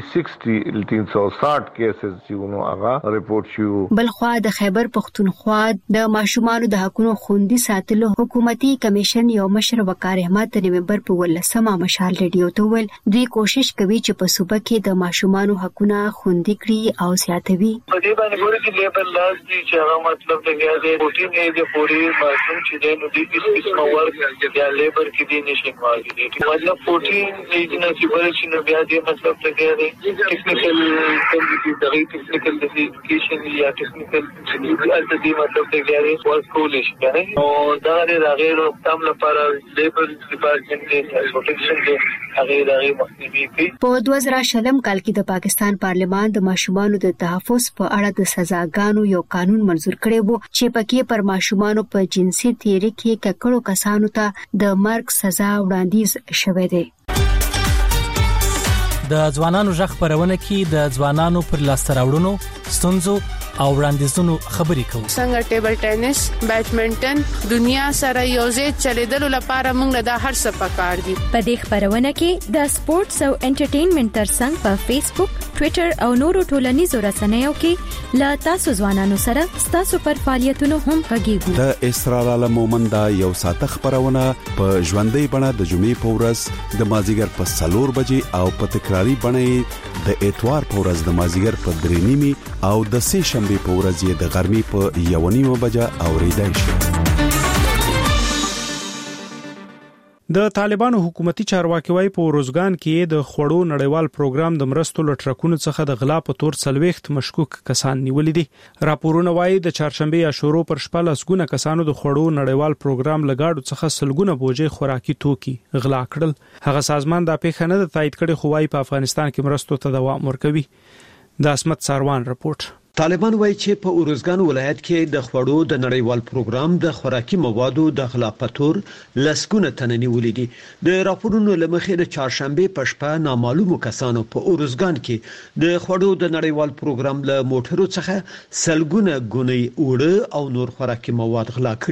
کې 360 کیسز ریپورت شو. بلخوا د خیبر پختونخوا د ماشومانو د حقوقو خوندي ساتلو حکومتي کمیشن یو مشر وقار احمد د نومبر په 18 مشال ریډیو ته ویل دوی کوشش کوي چې په صوبه کې د ماشومانو حقوقو خوندي کړي او زیاتوي. په دې باندې ګوري چې لیبل لاس دي چې هغه مطلب دی چې پروتین دی پوری ماشوم چې دی نو د هیڅ قسمه ورک یا لیبر کې دی نشي ماږي مطلب پروتین دې نه چې ورشي نو بیا دې مطلب دی ټیکنیکل کمپیوټر ټیکنیکل ډیفیکیشن یا ټیکنیکل الټی مطلب د غیر ورک کولش کنه او دا غیر تام لپاره لیبر ډپارټمنټ د پروټیکشن د غیر مخنیوي کوي. په 2000 کال کې د پاکستان پارلمان د ماشومانو د تحفظ په اړه د سزاګانو یو قانون منزور کړی وو چې پکې پر ماشومانو په جنسي تیری کې ککړو کسانو ته د مرګ سزا وړاندیز شوې ده. د ځوانانو ژغ خبرونه کې د ځوانانو پر لاسته راوړنو ستونزو او وړاندیزونو خبرې کوو. څنګه ټیبل ټینس، بیډمنټن دنیا سره یوځای چلیدلو لپاره موږ د هر څه پکار دي. په دې خبرونه کې د سپورتس او انټرټینمنټ ترڅنګ په فیسبوک، ټوئیټر او نورو ټولنیزو رسنیو کې لا تاسو ځوانانو سره تاسو پر فعالیتونو هم غږیږو. د اسرار عالم مومند یو ساعت خبرونه په ژوندۍ بڼه د جمعې په ورځ د مازیګر په 4 بجې او په تکراری بڼه د اتوار په ورځ د مازیګر په 3:30 او د سه شنبه په ورځ یې د غرمې په 1:30 بجې اوریدای شي. د طالبانو حکومتي چارواکي وايي په روزګان کې د خوړو نړیوال پروګرام د مرستو لټرکونو څخه د غلا په تور 40 مشکوک کسان نیولې دي. راپورونه وايي د چهارشنبه یا شورو پر شپه لسګونه کسانو د خوړو نړیوال پروګرام لګاډو څخه سلګونه بوجي خوراکي توکي غلا کړل. هغه سازمان دا پیښه نه تایید کړي خو وايي په افغانستان کې مرستو ته دوام ورکوي. د اسمت ساروان رپورت. طالبان وایي چې په اورزګان ولایت کې د خوړو د نړیوال پروګرام د خوراکي موادو د غلا په تور لسګونه تنه نیولې دي. د راپورونو لمخې د چهارشنبه په شپه نامعلومو کسانو په اورزګان کې د خوړو د نړیوال پروګرام له موټرو څخه سلګونه غونې اوړه او نور خوراکي مواد غلا کړې دي.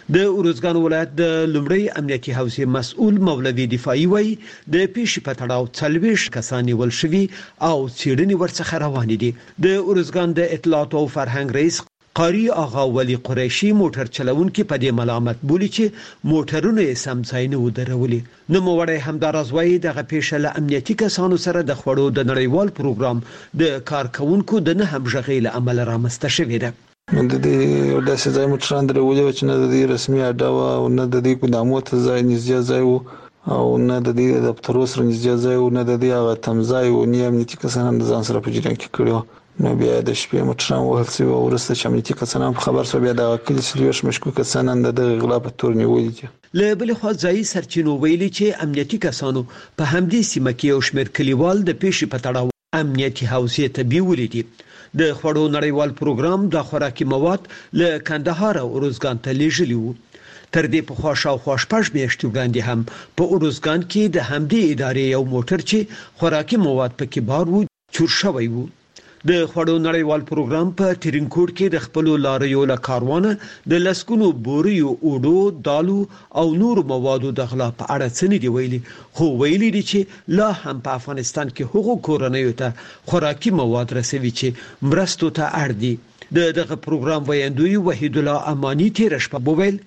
د ارزګان ولایت د لومړی امنیتي حوزې مسؤل مولوي دفاعي وای د پیښې په تړاو 40 کسان ول شوي او څېړنې ورڅخه روانې دي. د ارزګان د اطلاعات او فرهنګ رئیس قاری آغا ولی قریشی موټر چلونکي په دې ملامت بولی چې موټرونه یې سم ځای نه ودرولي. نو موړی همدارز وایي دغه پیښه له امنیتي کسانو سره د خوړو د نړیوال پروګرام د کارکونکو د نه همغږۍ له امله رامنځته شوې ده. د دې داسې ځای موټران درولي چې نه د دې رسمي اډه او نه د دې قدامو ته ځای نږدې ځای او نه د دې دفتر سره نږدې ځای او نه د دې هغه تمځای او نه امنیتي کسان د ځان سره په جریان کې کړو. نو بیا د شپې موټران وهل شوي او وروسته چې امنیتي کسان خبر شو بیا د کلي سلیوش مشکوک کسان د غلا په تور نیولي دي. له بل خوا ځای سرچینو ویلي چې امنیتي کسانو په همدې سیمه کې یو شمېر کلیوال د پیښې په تړاو امنیتي حوزې ته بیولي دي. د خوړو نړیوال پروګرام د خوراکي مواد له کندهار او ارزګان ته لیږلي وو. تر دې په خوا شاوخوا 6 میاشتې وړاندې هم په ارزګان کې د همدې ادارې یو موټر چې خوراکي مواد پکې بار وو چور شوی وو. د خوړو نړیوال پروګرام په ترینکوټ کې د خپل لاریو له کاروانه د لسکونو بوریو اوډو دالو او نور موادو د غلا په اړه څه نه دی ویلي، خو ویلي دي چې لا هم په افغانستان کې هغو کورنیو ته خوراکي مواد رسوي چې مرستو ته اړ دي. دغه پروګرام ویاندوی وحید الله امانی تیر شپه بوویل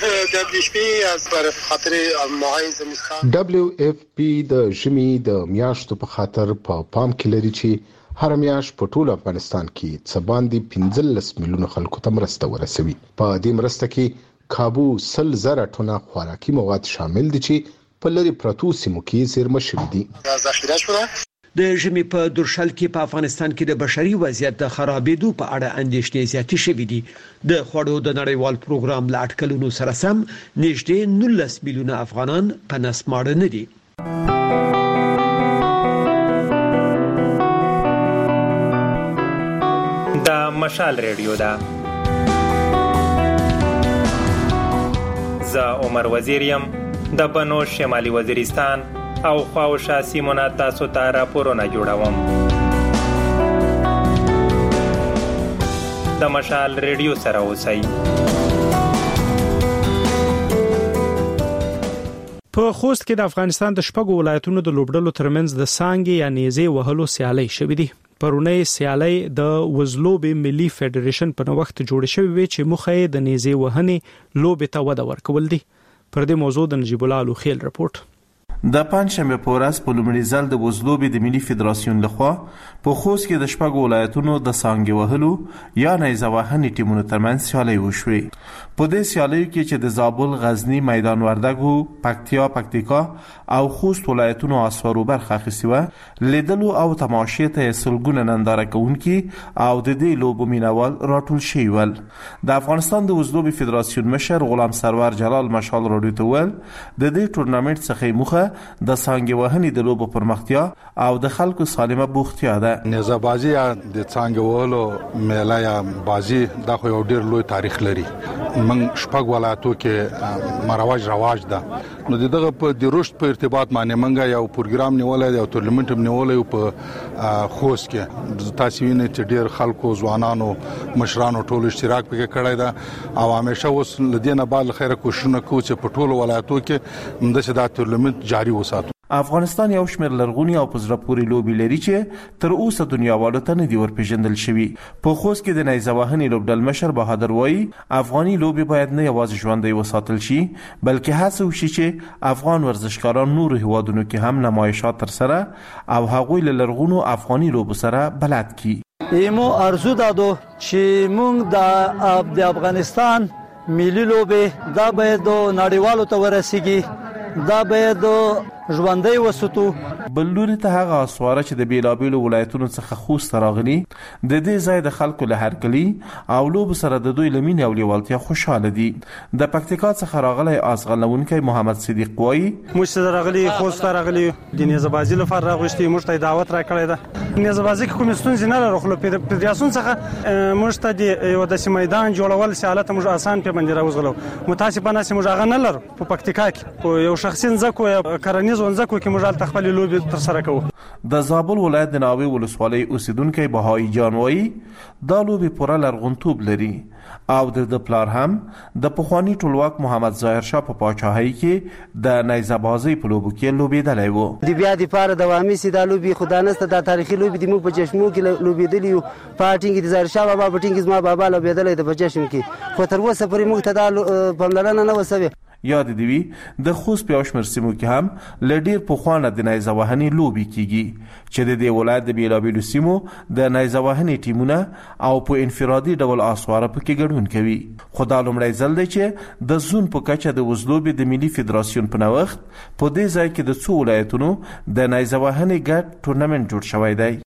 WFP د ژمي د میاشتو په خاطر په پام کې لري چې هر میاشت په ټول افغانستان کې څه باندې 15 میلیونه خلکو ته مرسته ورسوي. په دې مرسته کې کابو 100,000 ټنه خوراکي مواد شامل دي چې په لري پرتو سیمو کې زیرمه شوي دي. د ژمي په درشل کې په افغانستان کې د بشري وضعیت د خرابېدو په اړه اندېښنې زیاتې شوې دي. د خوړو د نړیوال پروګرام له اټکلونو سره سم نږدې 19 میلیونه افغانان په نسماړه نه دي. د مشال ریډیو دا زه عمر وزیریم د بنو شمالي وزیرستان او خواوشا سیمونه تاسو ته راپورونه جوړوم. د مشال ریډیو سره اوسئ. په خوست کې د افغانستان د شپږو ولایتونو د لوبډلو ترمنځ د سانګې یا نیزې وهلو سیالۍ شوې دي. پرونی سیالۍ د وزلوبې ملي فدریشن په نوښت جوړ شوی وي چې مخه د نیزې وهنې لوبې ته وده ورکول دي. پر دې موضوع د نجیب الله لوخیل رپورت. د پنځشنبه په ورځ په لومړي ځل د وزلوبې د ملي فدراسیون لخوا په خوست کې د شپږو ولایتونو د سانګې وهلو یا نیزه وهنې ټیمونو ترمنځ سیالۍ وشوې. په دې سیالیو کې چې د زابل، غزنی، میدان وردګو، پکتیا، پکتیکا او خوست ولایتونو اسوارو برخه اخیستې وه، لیدلو او تماشې ته سلګونه ننداره کوونکي او د دې لوبو مینوال راټول شوي ول. د افغانستان د وزلوبې فدراسیون مشر غلام سرور جلال مشال راډیو ته وویل د دې ټورنمنټ څخه موخه د سانګې وهنې د لوبو پرمختیا او د خلکو سالمه بوختیا ده. نیزه بازی یا د څانګې وهلو میله یا بازی دا خو یو ډیر لوی تاریخ لري. من شپږ ولایتو کې رواج ده. نو دغه په د رشد په ارتباط باندې منګه یو پروګرام نیولای دی او ټورنمنت هم نیولای په خوست کې. تاسو وینئ چې ډیر خلکو، ځوانانو، مشرانو ټول اشتراک پکې کړی ده او همیشه اوس لدینه بعد خیره کوششونه کوي چې په ټول ولایتو کې همداسې دا ټورنمنت جاری وساتو. افغانستان یو شمېر لرغوني او په زړه پورې لوبې لري چې تر اوسه دنیاوالو ته نه دي ورپېژندل شوي. په خوست کې د نیزه وهنې لوبډل مشر بهادر وایي افغاني لوبې باید نه یوازې ژوندۍ وساتل شي بلکې هڅه وشي چې افغان ورزشکاران نورو هیوادونو کې هم نمایشات ترسره او هغوی له لرغونو افغاني لوبو سره بلد کړي. ایمو ارزو دادو چې موږ د افغانستان ملي لوبې دا باید نړیوالو ته ورسیږي، دا باید ژوندۍ وساتو. بل لوري ته هغه اسواره چې د بیلابیلو ولایتونو څخه خوست راغلي د دې ځای د خلکو له هرکلي او لوبو سره د دوی لمین او لیوالتیا خوشاله دي. د پکتیکا څخه راغلی ازغلونکی محمد صدیق وایي موږ راغلي خوست راغلي د نیزه بازی لپاره راغوښتي، موږ ته دعوت راکړی ده. نیزه بازی کې کوم ستونزې نه لرو، خو په فدراسیون څخه موږ ته د یو داسې میدان جوړول سیالت موږ آسان په باندې راوځغلو. متاسفانه موږ هغه نه لرو په پکتیکا کې. یو شخصي ځکو یا کرنیز ونځکو کې موږ خپل لوبې تر سره کوو. د زابل ولایت د ناوې ولسوالۍ اوسیدونکي بهایی جان وایي دا لوبې پوره لرغونتوب لري او د پلار هم د پخوانی ټولواک محمد ظاهر شاه په پاچاهۍ کې د نیزه بازۍ په لوبو کې لوبېدلی و. د بیا د پاره دوامي سي دا لوبې خو دا نسته دا تاریخي لوبې د موږ په چشمو کې لوبېدلي یو په ټینګ د ظاهر شاه بابا په ټینګ زما بابا لوبېدلی د په چشم کې خو تر اوسه پورې موږ ته دا پاملرنه نه وسوي. یاد دی وی د خوست په یو شمېر سیمو کې هم له ډېر پخوانه د نیزه وهنې لوبې کیږي چې د دې ولایت د بېلابېلو سیمو د نیزه وهنې ټیمونه او په انفرادي ډول آسواره پکې ګډون کوي. خو دا لومړی ځل دی چې د زون په کچه د وزلوبې د ملي فدراسیون په نوښت په دې ځای کې د څو ولایتونو د نیزه وهنې ګډ ټورنمنټ جوړ شوی دی.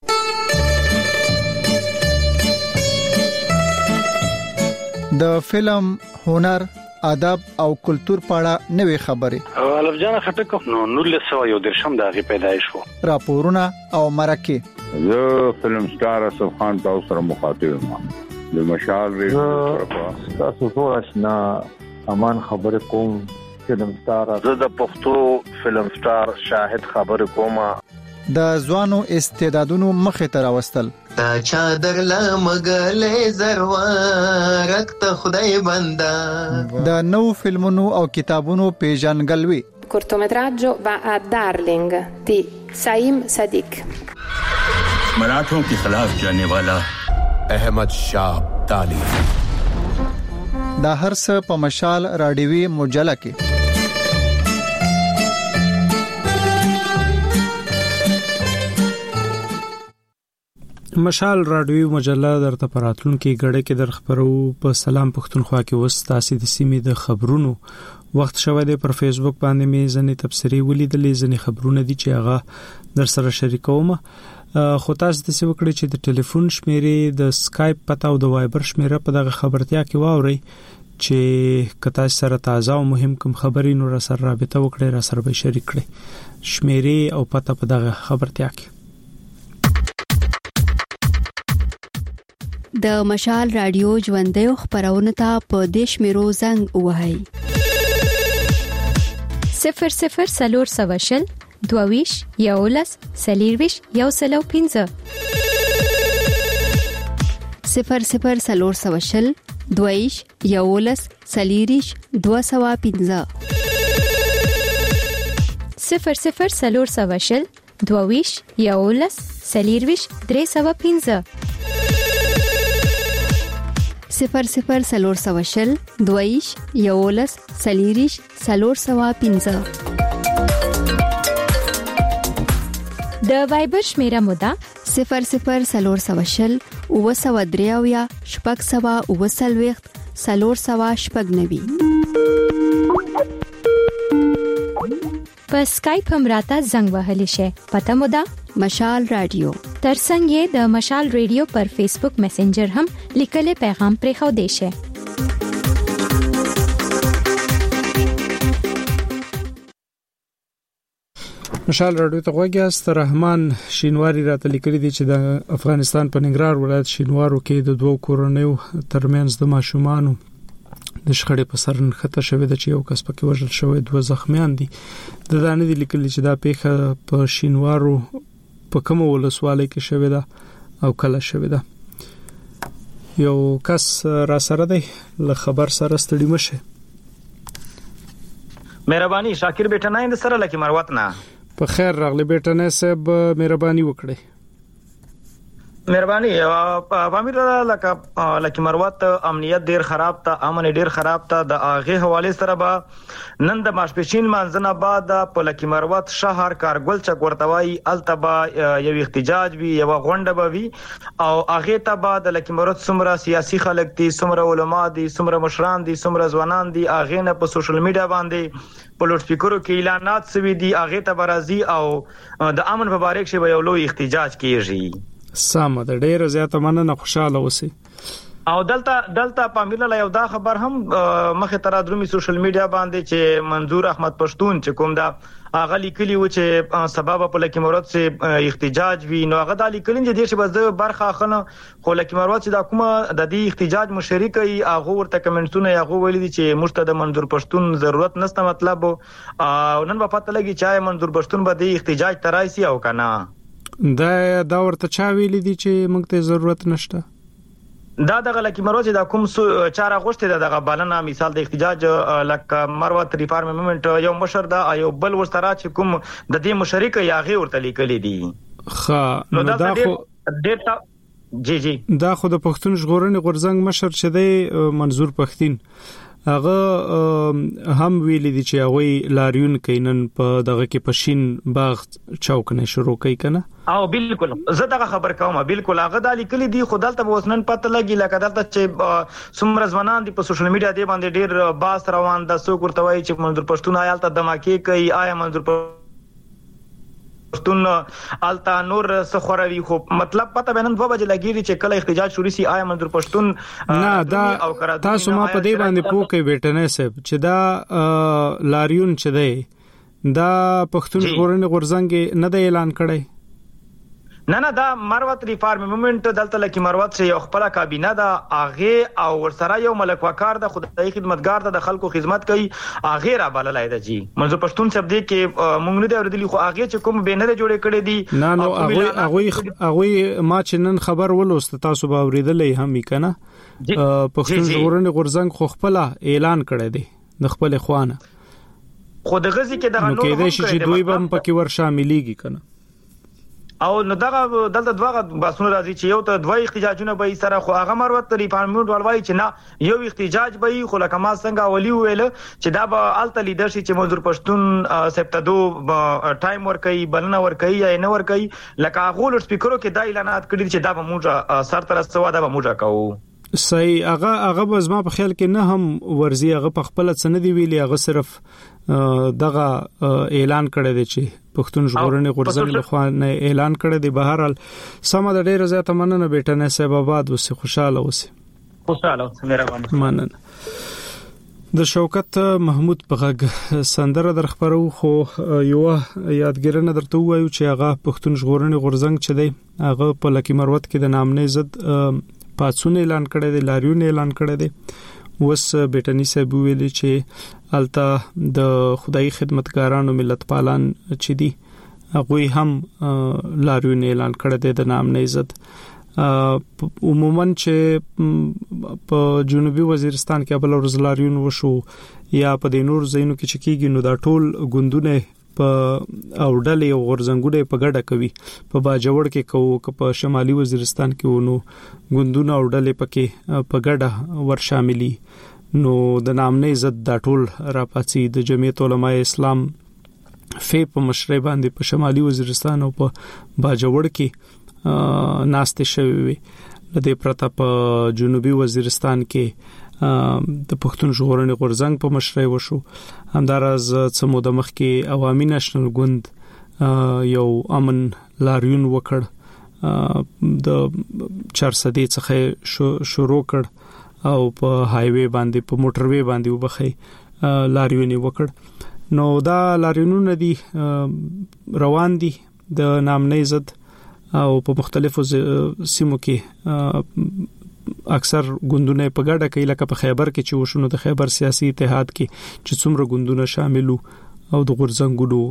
د فلم، هنر، ادب او کلچر په اړه نوې خبرې الف جان خټک نو 1913 د هغه پیدایش وو. راپورونه او مرکه زه فلم سٹار اسف خان تاسو سره مخاطب یم. د مشال ریډیو تاسو ټول آشنا امان خبر کوم. فلم سٹار زه د پښتو فلم سٹار شاهد خبر کوم. د ځوانو استعدادونو مخه ته راوستل تا چادر لمغلې زروارک ته خدای بندا. د نو فلمونو او کتابونو پیژنګلوي. cortometraggio va a Darling di Saim Sadiq. मराठों के खिलाफ जाने वाला अहमद शाह अब्दाली. دا هر څه په مشال رادیوي مجله کې. مشال رادیوي مجله درته پراتلونکو غړې کې در خبرو په سلام پښتونخوا کې وستاسي د سیمې د خبرونو وخت شوه دی. پر فیسبوک باندې مې ځنې تبصرې ولیدلې، ځنې خبرونه دي چې هغه در سره شریکوم. خو تاسو د څه وکړي چې د ټلیفون شمیرې، د سکایپ پته او د وایبر شمیره په دغه خبرتیا کې واوري چې کتا سره تازه او مهم کوم خبرې نور سره رابطه وکړي را سره به شریک کړي. شمیرې او پته په دغه خبرتیا کې. د مشال رادیو ژوندۍ خبرونه ته په دیش میرو زنګ وهاي 00 سلور سواشل دوویش یولس سلیرویش یوسلو 15 00 سلور سواشل دوویش یولس سلیریش 215 00 سلور سواشل دوویش یولس سلیرویش 315 00 سلور سواشل دویش یولس سلیریش سلور سوا 15 د وایبر شمیره مودا 00 سلور سواشل او سوا دریاویا شپږ سوا او سلويخت سلور سوا شپږ نوي. په سکایپ هم راته زنګ وهلی شي. پته مودا مشال رادیو. ترڅنګ یې د مشال رادیو پر فیسبوک میسنجر هم لیکل پیغام پرې خو دی شي. مشال رادیو ته غوږیاست. رحمان شینواری راته لیکلي دي چې د افغانستان په ننګرهار ولایت شینوارو کې د دوه کورنیو ترمنځ د ماشومانو د شخړې په سر نښته شوې ده چې یو کس پکې وژل شوی، دوه زخمیان دي. د دانې دي لیکلي چې دا پیښه په شینوارو په کوم ولسوالۍ کې شوې ده او کله شوې ده. یو کس را سره دی له خبر سره ستړي مشه. مهرباني شاکر بیٹه نه اند سره لکه مروت نه. په خیر راغلی بیٹه نه صاحب، مهرباني وکړئ. مهرباني پامیر لکه مروت امنیت ډیر خراب ته، امن ډیر خراب ته. د اغه حواله سره به نن د ماشپشین منځنه بعد په لکه مروت شهر کارګل چک ورتوي التبا یو احتجاج وی، یو غونډه به وی او اغه ته بعد لکه مروت سمره سیاسي خلک دي، سمره علما دي، سمره مشران دي، سمره ځوانان دي. اغه نه په سوشل میډیا باندې په لوډ سپیکرو کې اعلانات سوي دي. اغه ته برازي او د امن مبارک شي یو لوی احتجاج کیږي. سامه د ډیره زیاته مننه، خوشاله اوسئ. او دلته پامیله یو دا خبر هم مخه تر درومي سوشل میډیا باندې چې منظور احمد پښتون چې کوم دا هغه لیکلی و چې سبب په لکه مراد سه احتجاج وی، نو هغه د لیکلین چې د شپه برخه خنه خو لکه مراد چې دا کومه د دې احتجاج مشرکای هغه ورته کمنټونه هغه ویل دي چې مشته د منظور پښتون ضرورت نشته. مطلب او نن په پته لګی چې منظور پښتون به د احتجاج ترایسي او کنه دا ورته چا ویلي دي چې موږ ته ضرورت نشته؟ دا دغه لکه مروه د کوم چاره غوښته دغه بلنه مثال د احتجاج لکه مروه ریفارم موومېنټ یو مشر دا یو بل ورسره چې کوم د دې مشرک یاغي ورته لیکلي دي. نو دا خو جی دا خو د پښتون ژغورنې غورځنګ مشر چې دی منظور پښتين هغه هم ویلي دي چې هغه لاریون کینن په دغه کې پښین باغ چوک نه شروع کوي کنه. او بالکل زه دغه خبر کوم بالکل هغه د لیکلي دي خدالته وسنن پته لګي لکه دلته چې څومره ځوانان دي په سوشل میډیا دی باندې ډیر باس روان د سو ورته وایي چې منظور پښتون آیالته دماکي کوي آیا منظور پښتون التا نور سخوروي خو مطلب پته بینن 2 بجې لګیږي چې کله احتجاج شروع شي آیا منظور پښتون نه دا تاسو ما په دې باندې پوکې بیٹنه سب چې دا لاریون چې دی دا پښتون ژغورنې غورځنګ نه د اعلان کړي نه دا مروت ریفارم موومېنټ دلته لکه مروت چې یو خپل کابینه دا اغه او ورسره یو ملک وکړ د خدای خدمتګار د خلکو خدمت کوي اغه را بللای دی جی منظور پښتون شپ دی کې مونږ نه دی اوریدلی خو اغه چې کوم بینر جوړې کړې دي نه نو اغه ما چې نن خبر ولوست تاسو به اوریدلې هم کنه پښتون ژغورنې غورځنګ خو خپل اعلان کړی دی د خپل خوانه خو د غزي کې د نو کې د شي دوی به پکې ور شاملېږي کنه او نو دغه دلته دغه باسونه راځي چې یو ته 2 احتجاجونه به سره خو هغه مروت ریفارمنټ ولوي چې نه یو احتجاج به خو لکه ما څنګه ولي ویل چې دا به الته لیدر شي چې منظور پښتون سپتدو ټایم ور کوي بلنه ور کوي یا نه ور کوي لکه هغه سپیکرو کې دا اعلانات کړی چې دا به موږ سر تر سوا دا به موږ کوو صحیح هغه بس ما په خیال کې نه هم ورزي هغه په خپل سند دی ویلي هغه صرف دغه اعلان کړی دی چې پښتون ژغورنې غورځنګ له خوا نه اعلان کړی دی. بهر حال سم د ډیره زیاته مننه بیٹنه صاحب آباد اوسه خوشاله اوسه مهرباني. د شوکت محمود پغه سندره در خبرو خو یو یادګرنه درته وایو چې هغه پښتون ژغورنې غورځنګ چې دی هغه په لکی مروت کې د نامنې ضد پاتسون اعلان کړی دی لاریون اعلان کړی دی وس بیٹنی صاحب ویلي چې التا د خدای خدمتګارانو ملت پالان چې دي هغه هم لاریون اعلان کړی دی د نامنې ضد عموما چې په جنوبي وزیرستان کې بل ورځ لاریون وشو یا په د نور زینو کې چکیږي نو دا ټول ګوندونه په او ډلې او غورځنګونه په ګډه کوي په باجوړ کې کوو په شمالي وزیرستان کې ونو ګوندونه او ډلې پکې په ګډه ور شاملي نو د نامنې ضد دا ټول راپاتې د جمعیت علماء اسلام په مشرۍ باندې په شمالي وزیرستان او په باجوړ کې ناشته شوی لدې پرته په جنوبي وزیرستان کې د پښتون ژغورنې غورځنګ په مشرۍ وشو همدارز څمو د مخ کې عوامي نېشنل ګوند یو امن لاریون وکړ د 400 څخه شروع کړ او په هایوي باندې په موټروي باندې وبخي لاریون وکړ نو دا لاریونونه دي روان دي د نامنې ضد او په مختلفو سیمو کې اکثر ګوندونه په ګډه کې لکه په خیبر کې چې وشونو د خیبر سیاسي اتحاد کې چې څومره ګوندونه شاملو او د غورځنګونو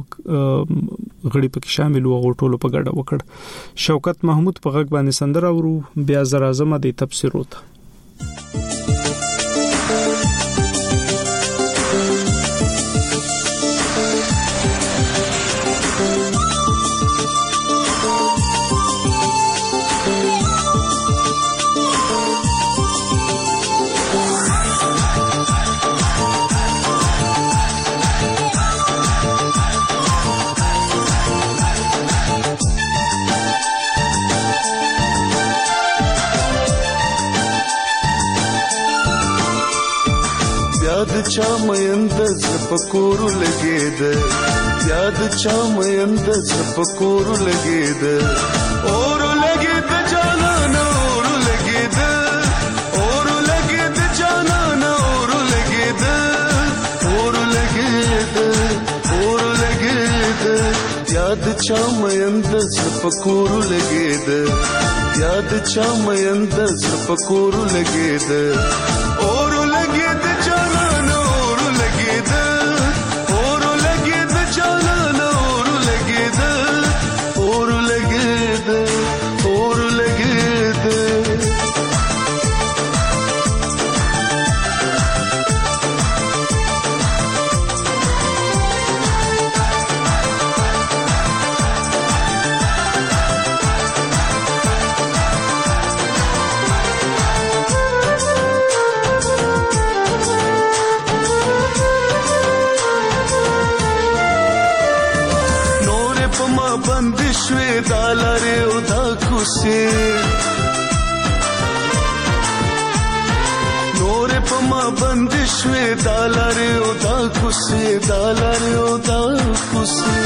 غړي پکې شاملو او ټولو په ګډه وکړ. شوکت محمود په غږ باندې سندره ورو بیا زر اعظم د تفسیر وته یاد چا مېند زپکور لګید یاد چا مېند زپکور لګید اور لګید جانان اور لګید اور لګید جانان اور لګید اور لګید اور لګید یاد چا مېند زپکور لګید یاد چا مېند زپکور لګید اور لګید اور لګید جانان اور لګید لارې او دا کوڅې نور په ما بند شوې دا لارې او دا کوڅې دا لارې او دا کوڅې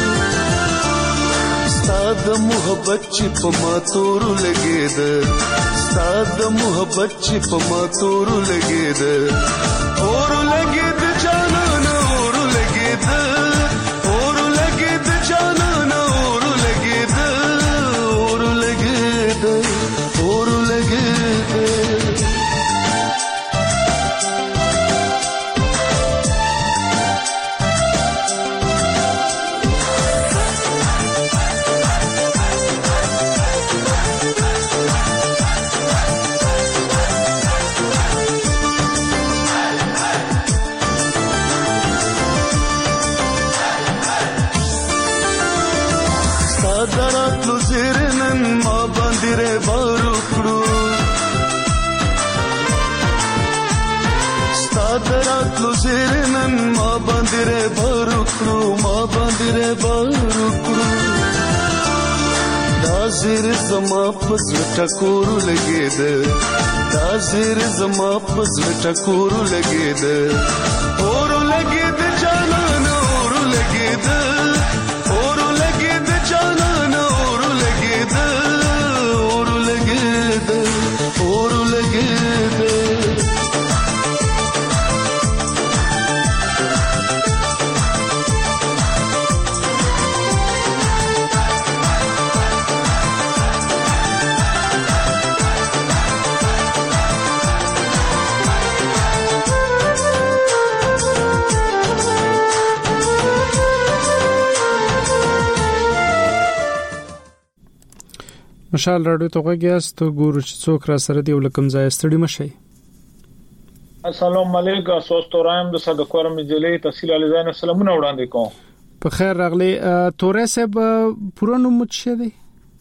ستاد محبت چې په ما تور لګېد ستاد محبت چې په ما تور لګېد اور لګېد جانان اور لګېد اور لګېد جانان اور لګېد اور لګېد اور لګېد دراتلو زیرنن ما باندې ره بارو کړو دراتلو زیرنن ما باندې ره بارو کړو ما باندې ره بارو کړو دا زیر زما پس ټکور لګید دا زیر زما پس ټکور لګید اور لګید جانان اور لګید اور لګید جانان اور لګید اور لګید اور لګید مشال راډیو ته غوږیاست ګورو چې څوک را سره دی ولکم ځای ستړي مشي. السلام علیکم سوستورایم د صدقور مجلې تحصیل علیزان سلامونه وړاندې کوم. په خیر راغلی تورې صاحب پوره نوم څه دی؟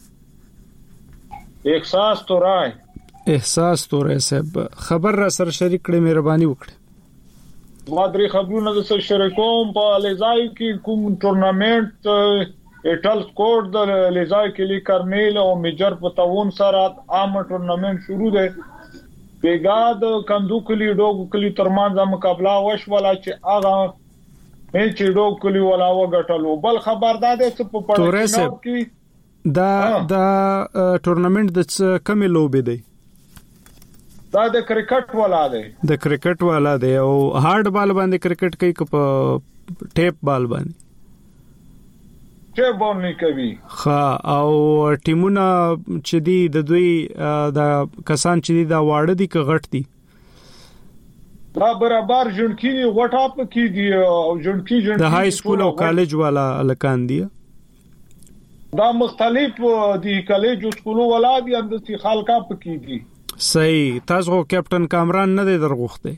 احساس تورای. احساس تورې صاحب خبر را سره شریک کړئ مهرباني وکړئ. ما درې خبرونه د سره شریکوم په الیزای کې کوم ټورنامنت ایټل سکور د لیزای کلی کرمیل او میجر په تاون سره عام ټورنمنت شروع ده. بیګاد کندو کلی ډوګ کلی ترمنځ مقابله وشوله چې هغه میچ ډوګ کلی ولا وګټلو. بل خبر ده چې په پړاو کې دا ټورنمنت د کمی لوبې دی. دا د کرکټ والا دی. د کرکټ والا دی او هارد بال باندې کرکټ کوي که په ټیپ بال باندې چې باندې کوي. ها او ټیمونه چې دی د دوی د کسان چې دی دا واړه دي که غټ دي؟ دا برابر جنکی غټه پکې دي او جنکی د های سکول او کالج والا الکان دي. دا مختلف دي کالج او سکول والا دي اندستي خلکا پکې دي. صحیح. تاسو کیپټن کامران نه دی درغوخته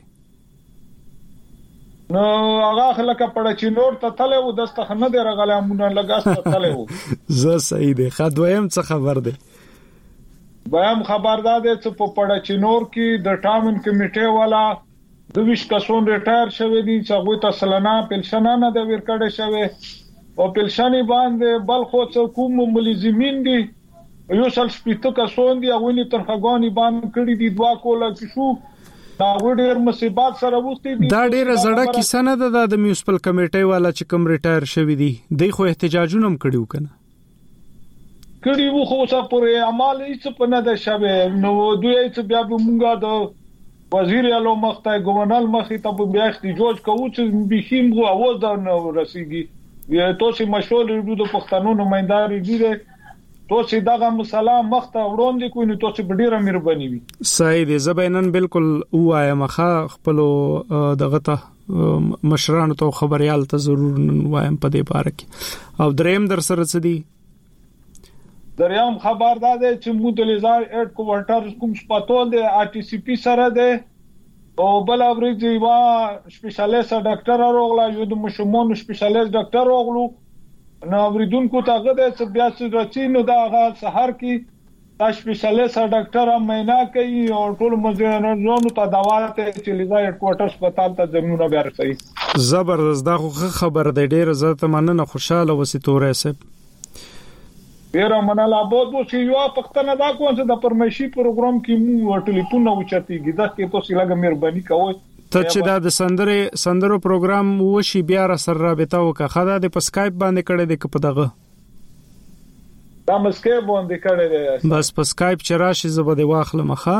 نو هغه خلک په چینور ته تله و دسته نه دی رغله مونږ لګاسته تله و زه صحیح دی. خدویم څه خبر دی؟ بایم خبردار دی چې په پړه چینور کې د ټامن کمیټه والا د ویش کسون ریټایر شوی دي چې هغه ته سلنه پنشن نه د ورکړې شوی او پنشن باندې بل خو څو کوم ملزمین دي یو سل سپیته کسون دي هغه نه ترخګانی باندې کړی دي دوا کوله چې شو دا ډېر مصیبات سره وستي دي. دا ډېر زړه کیسه نه ده د میونسپل کمیټې والا چې کوم ریټایر شوی دي دوی خو احتجاجونه هم کړیو کنه کړي وو خو څه پرې عمل هیڅ په نه ده شوی. نو دوی چې بیا به مونږه د وزیر اعلی مخته ګورنل مخې ته بیا احتجاج کوو چې بخیم غو اواز نه رسیږي. تاسو مشول د پښتنو نمائندار دي تاسو دغه مسله مخته وړاندې کوئ نو تاسو ډیره مهرباني وي. صحیح دی. زبینن بالکل وایم خا خپل دغه ته مشرانو ته خبريال ته ضرور وایم په دې باره کې. او دریم در سره څه دی؟ دریم خبر ده چې مودلیزای اډ کوارټر کوم سپاتول دی ار ټي سی پی سره ده او بل اورځي وا سپیشلیست ډاکټر راغلا یو د مشمون سپیشلیست ډاکټر راغلو نو اوریدونکو ته غوډه چې بیا چې راځي نو دا سحر کې دا سپیشلیست ډاکټر معاینه کوي او ټول مزونو ته دواته چې لیزای هډ کوارټر هسپتال ته زمونه بیا رسي. زبردست. دا خو خبر دی ډیره زه ته مننه خوشاله وسی تورې صاحب. ډیر مننه. بود وو چې یو پښتنه دا کوم چې د پرمشي پروګرام کې مو ټلیفون اوچتيږي دا کې تاسو لږه مهرباني کوئ ته چې دا د سندرو پروګرام وشي بیا را سره رابطه وکړه. خدا د په سکایپ باندې کړه د په دغه دا مسکه باندې کړه دی بس په سکایپ چې راشي زبر دی واخله مخه.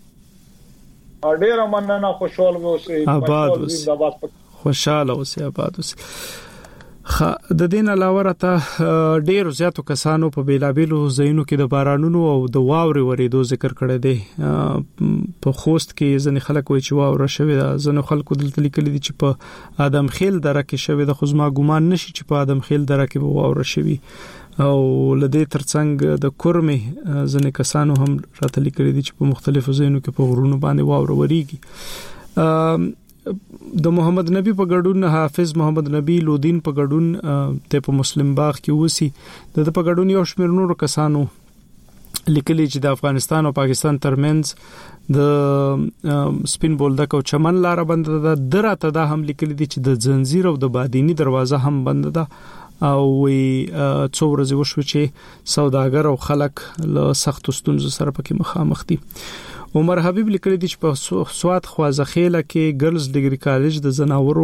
ډیر مننه. خوشاله اوسئ. آباد اوسئ. خوشاله اوسئ. آباد اوسئ. د دین علاوه راته ډیر زیاتو کسانو په بیلابیلو ځایونو کې د بارانونو او د واوري ورېدو ذکر کړی دی. په خوست کې ځنې خلک وایي چې واوره شوې ده. ځنې خلکو دلته لیکلي دي چې په آدم خیل دره کې شوې ده. خو زما ګومان نشي چې په آدم خیل دره کې به واوره شوي. او لدې ترڅنګ د کورمې ځنې کسانو هم راته لیکلي دي چې په مختلفو ځایونو کې په غرونو باندې واوره ورېږي. د محمد نبی په ګډون حافظ محمد نبی لودین په ګډون ته په مسلم باغ کې وسی د په ګډون یو شمېر نور کسانو لیکلي چې د افغانستان او پاکستان ترمنځ د سپین بولدک او چمن لار بند ده. دراته دا هم لیکلي دي چې د زنجیر او د بادینی دروازه هم بند ده او څو ورځې وشو چې سوداګر او خلک له سخت ستونزو سره پکې مخامخ دي. عمر حبیب لیکلی دی چې په سواد خوازخیله کې ګرلز ډیګري کالج د زناورو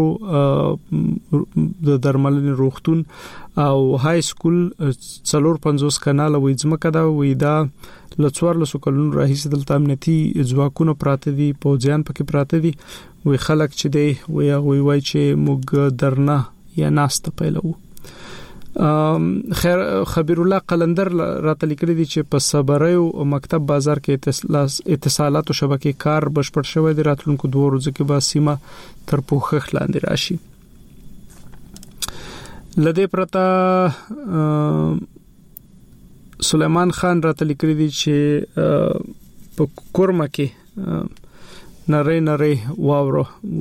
د درملنې روغتون او های سکول 450 کانال وې ځمکه دا وې دا لڅوار لسو کلونو راهیسې دلته امنیتي ځواکونه پراته دي پوځیان پکې پراته دي. وې خلک چې دی وې وای چې موږ درنه یا ناست پیلو. خیر خبیر الله قلندر راته لیکلی دی چې په صبریو مکتب بازار کې اتصالات او شبکې کار بشپړ شوی دی. راتلونکو 2 ورځې کې به سیمه تر پوښښ لاندې راشي. لدې پرتا سلیمان خان راته لیکلی دی چې په کورمه کې نری واوره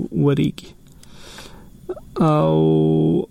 وریږي. او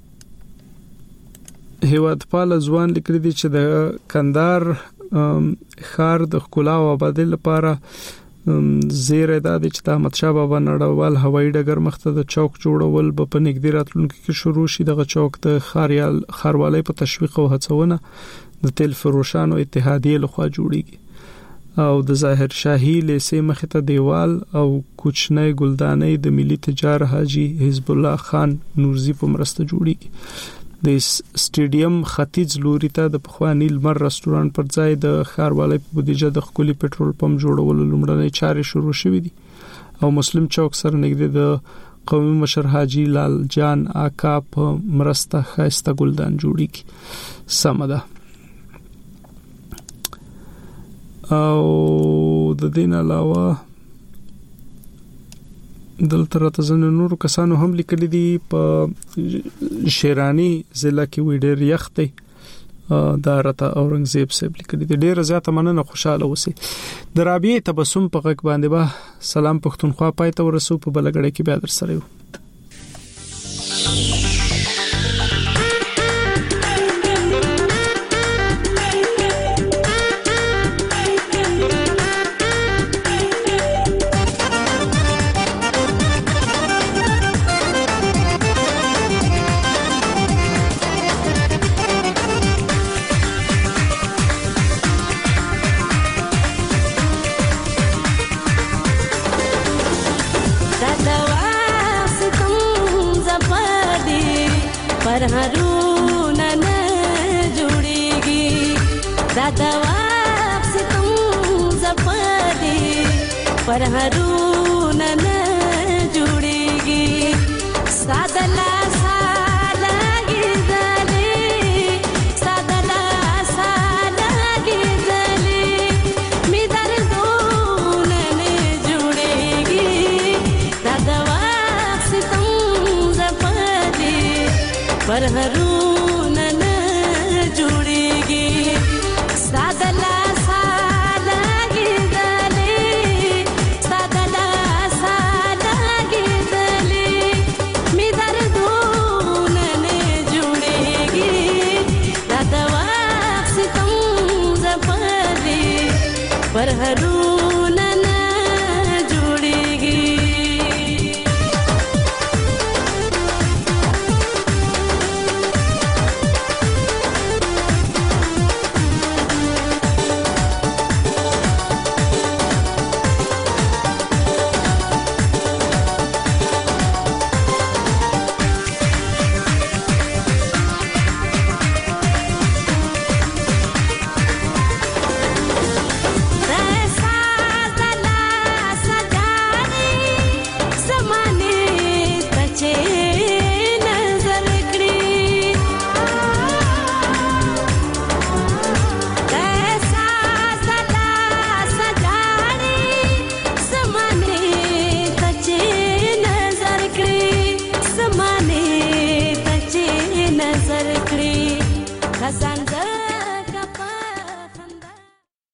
هیواد پال ځوان لیکلی دی چې د کندهار ښار د ښکلا او آبادی لپاره زیره ده چې د احمد شاه بابا نړیوال هوایي ډګر مخته د چوک جوړول په نږدې راتلونکي کې شروع شي. دغه چوک د ښاروالۍ په تشویق او هڅونه د تیل فروشانو اتحادیه لخوا جوړیږي او د ظاهر شاهي لیسې مخې ته دیوال او کوچنی ګلدانۍ د ملي تجار حاجی حزب الله خان نورزی په مرسته جوړیږي. د سټیډیم ختیځ لوري ته د پخوانی لمر رستورانت پر ځای د ښاروالۍ په بودیجه د خولي پېټرول پمپ جوړولو لومړنۍ چارې شروع شوې دي او مسلم چوک سره نږدې د قومي مشر حاجی لال جان آقا په مرسته خاصه ګلدان جوړیږي. سم ده. او د دین علاوه دلته راته ځنه نور کسانو هم لیکلي دي په شیرانی ضلع کې وی ډېر یخ دی. دا راته اورنګزیب صاحب لیکلي دي. ډېر زیاته مننه. خوشاله اوسئ. د رابعه تبسم په غږ باندې به سلام پښتونخوا پای ته ورسو. په بلګړې کې بیا در سره یو. पर हरूं न जुड़ेगी सादला साला गिरदले सादला साला गिरदले मिदर दून जुड़ेगी दादवा सितम जपदे पर हरूं न जुड़ेगी सादला पर हरू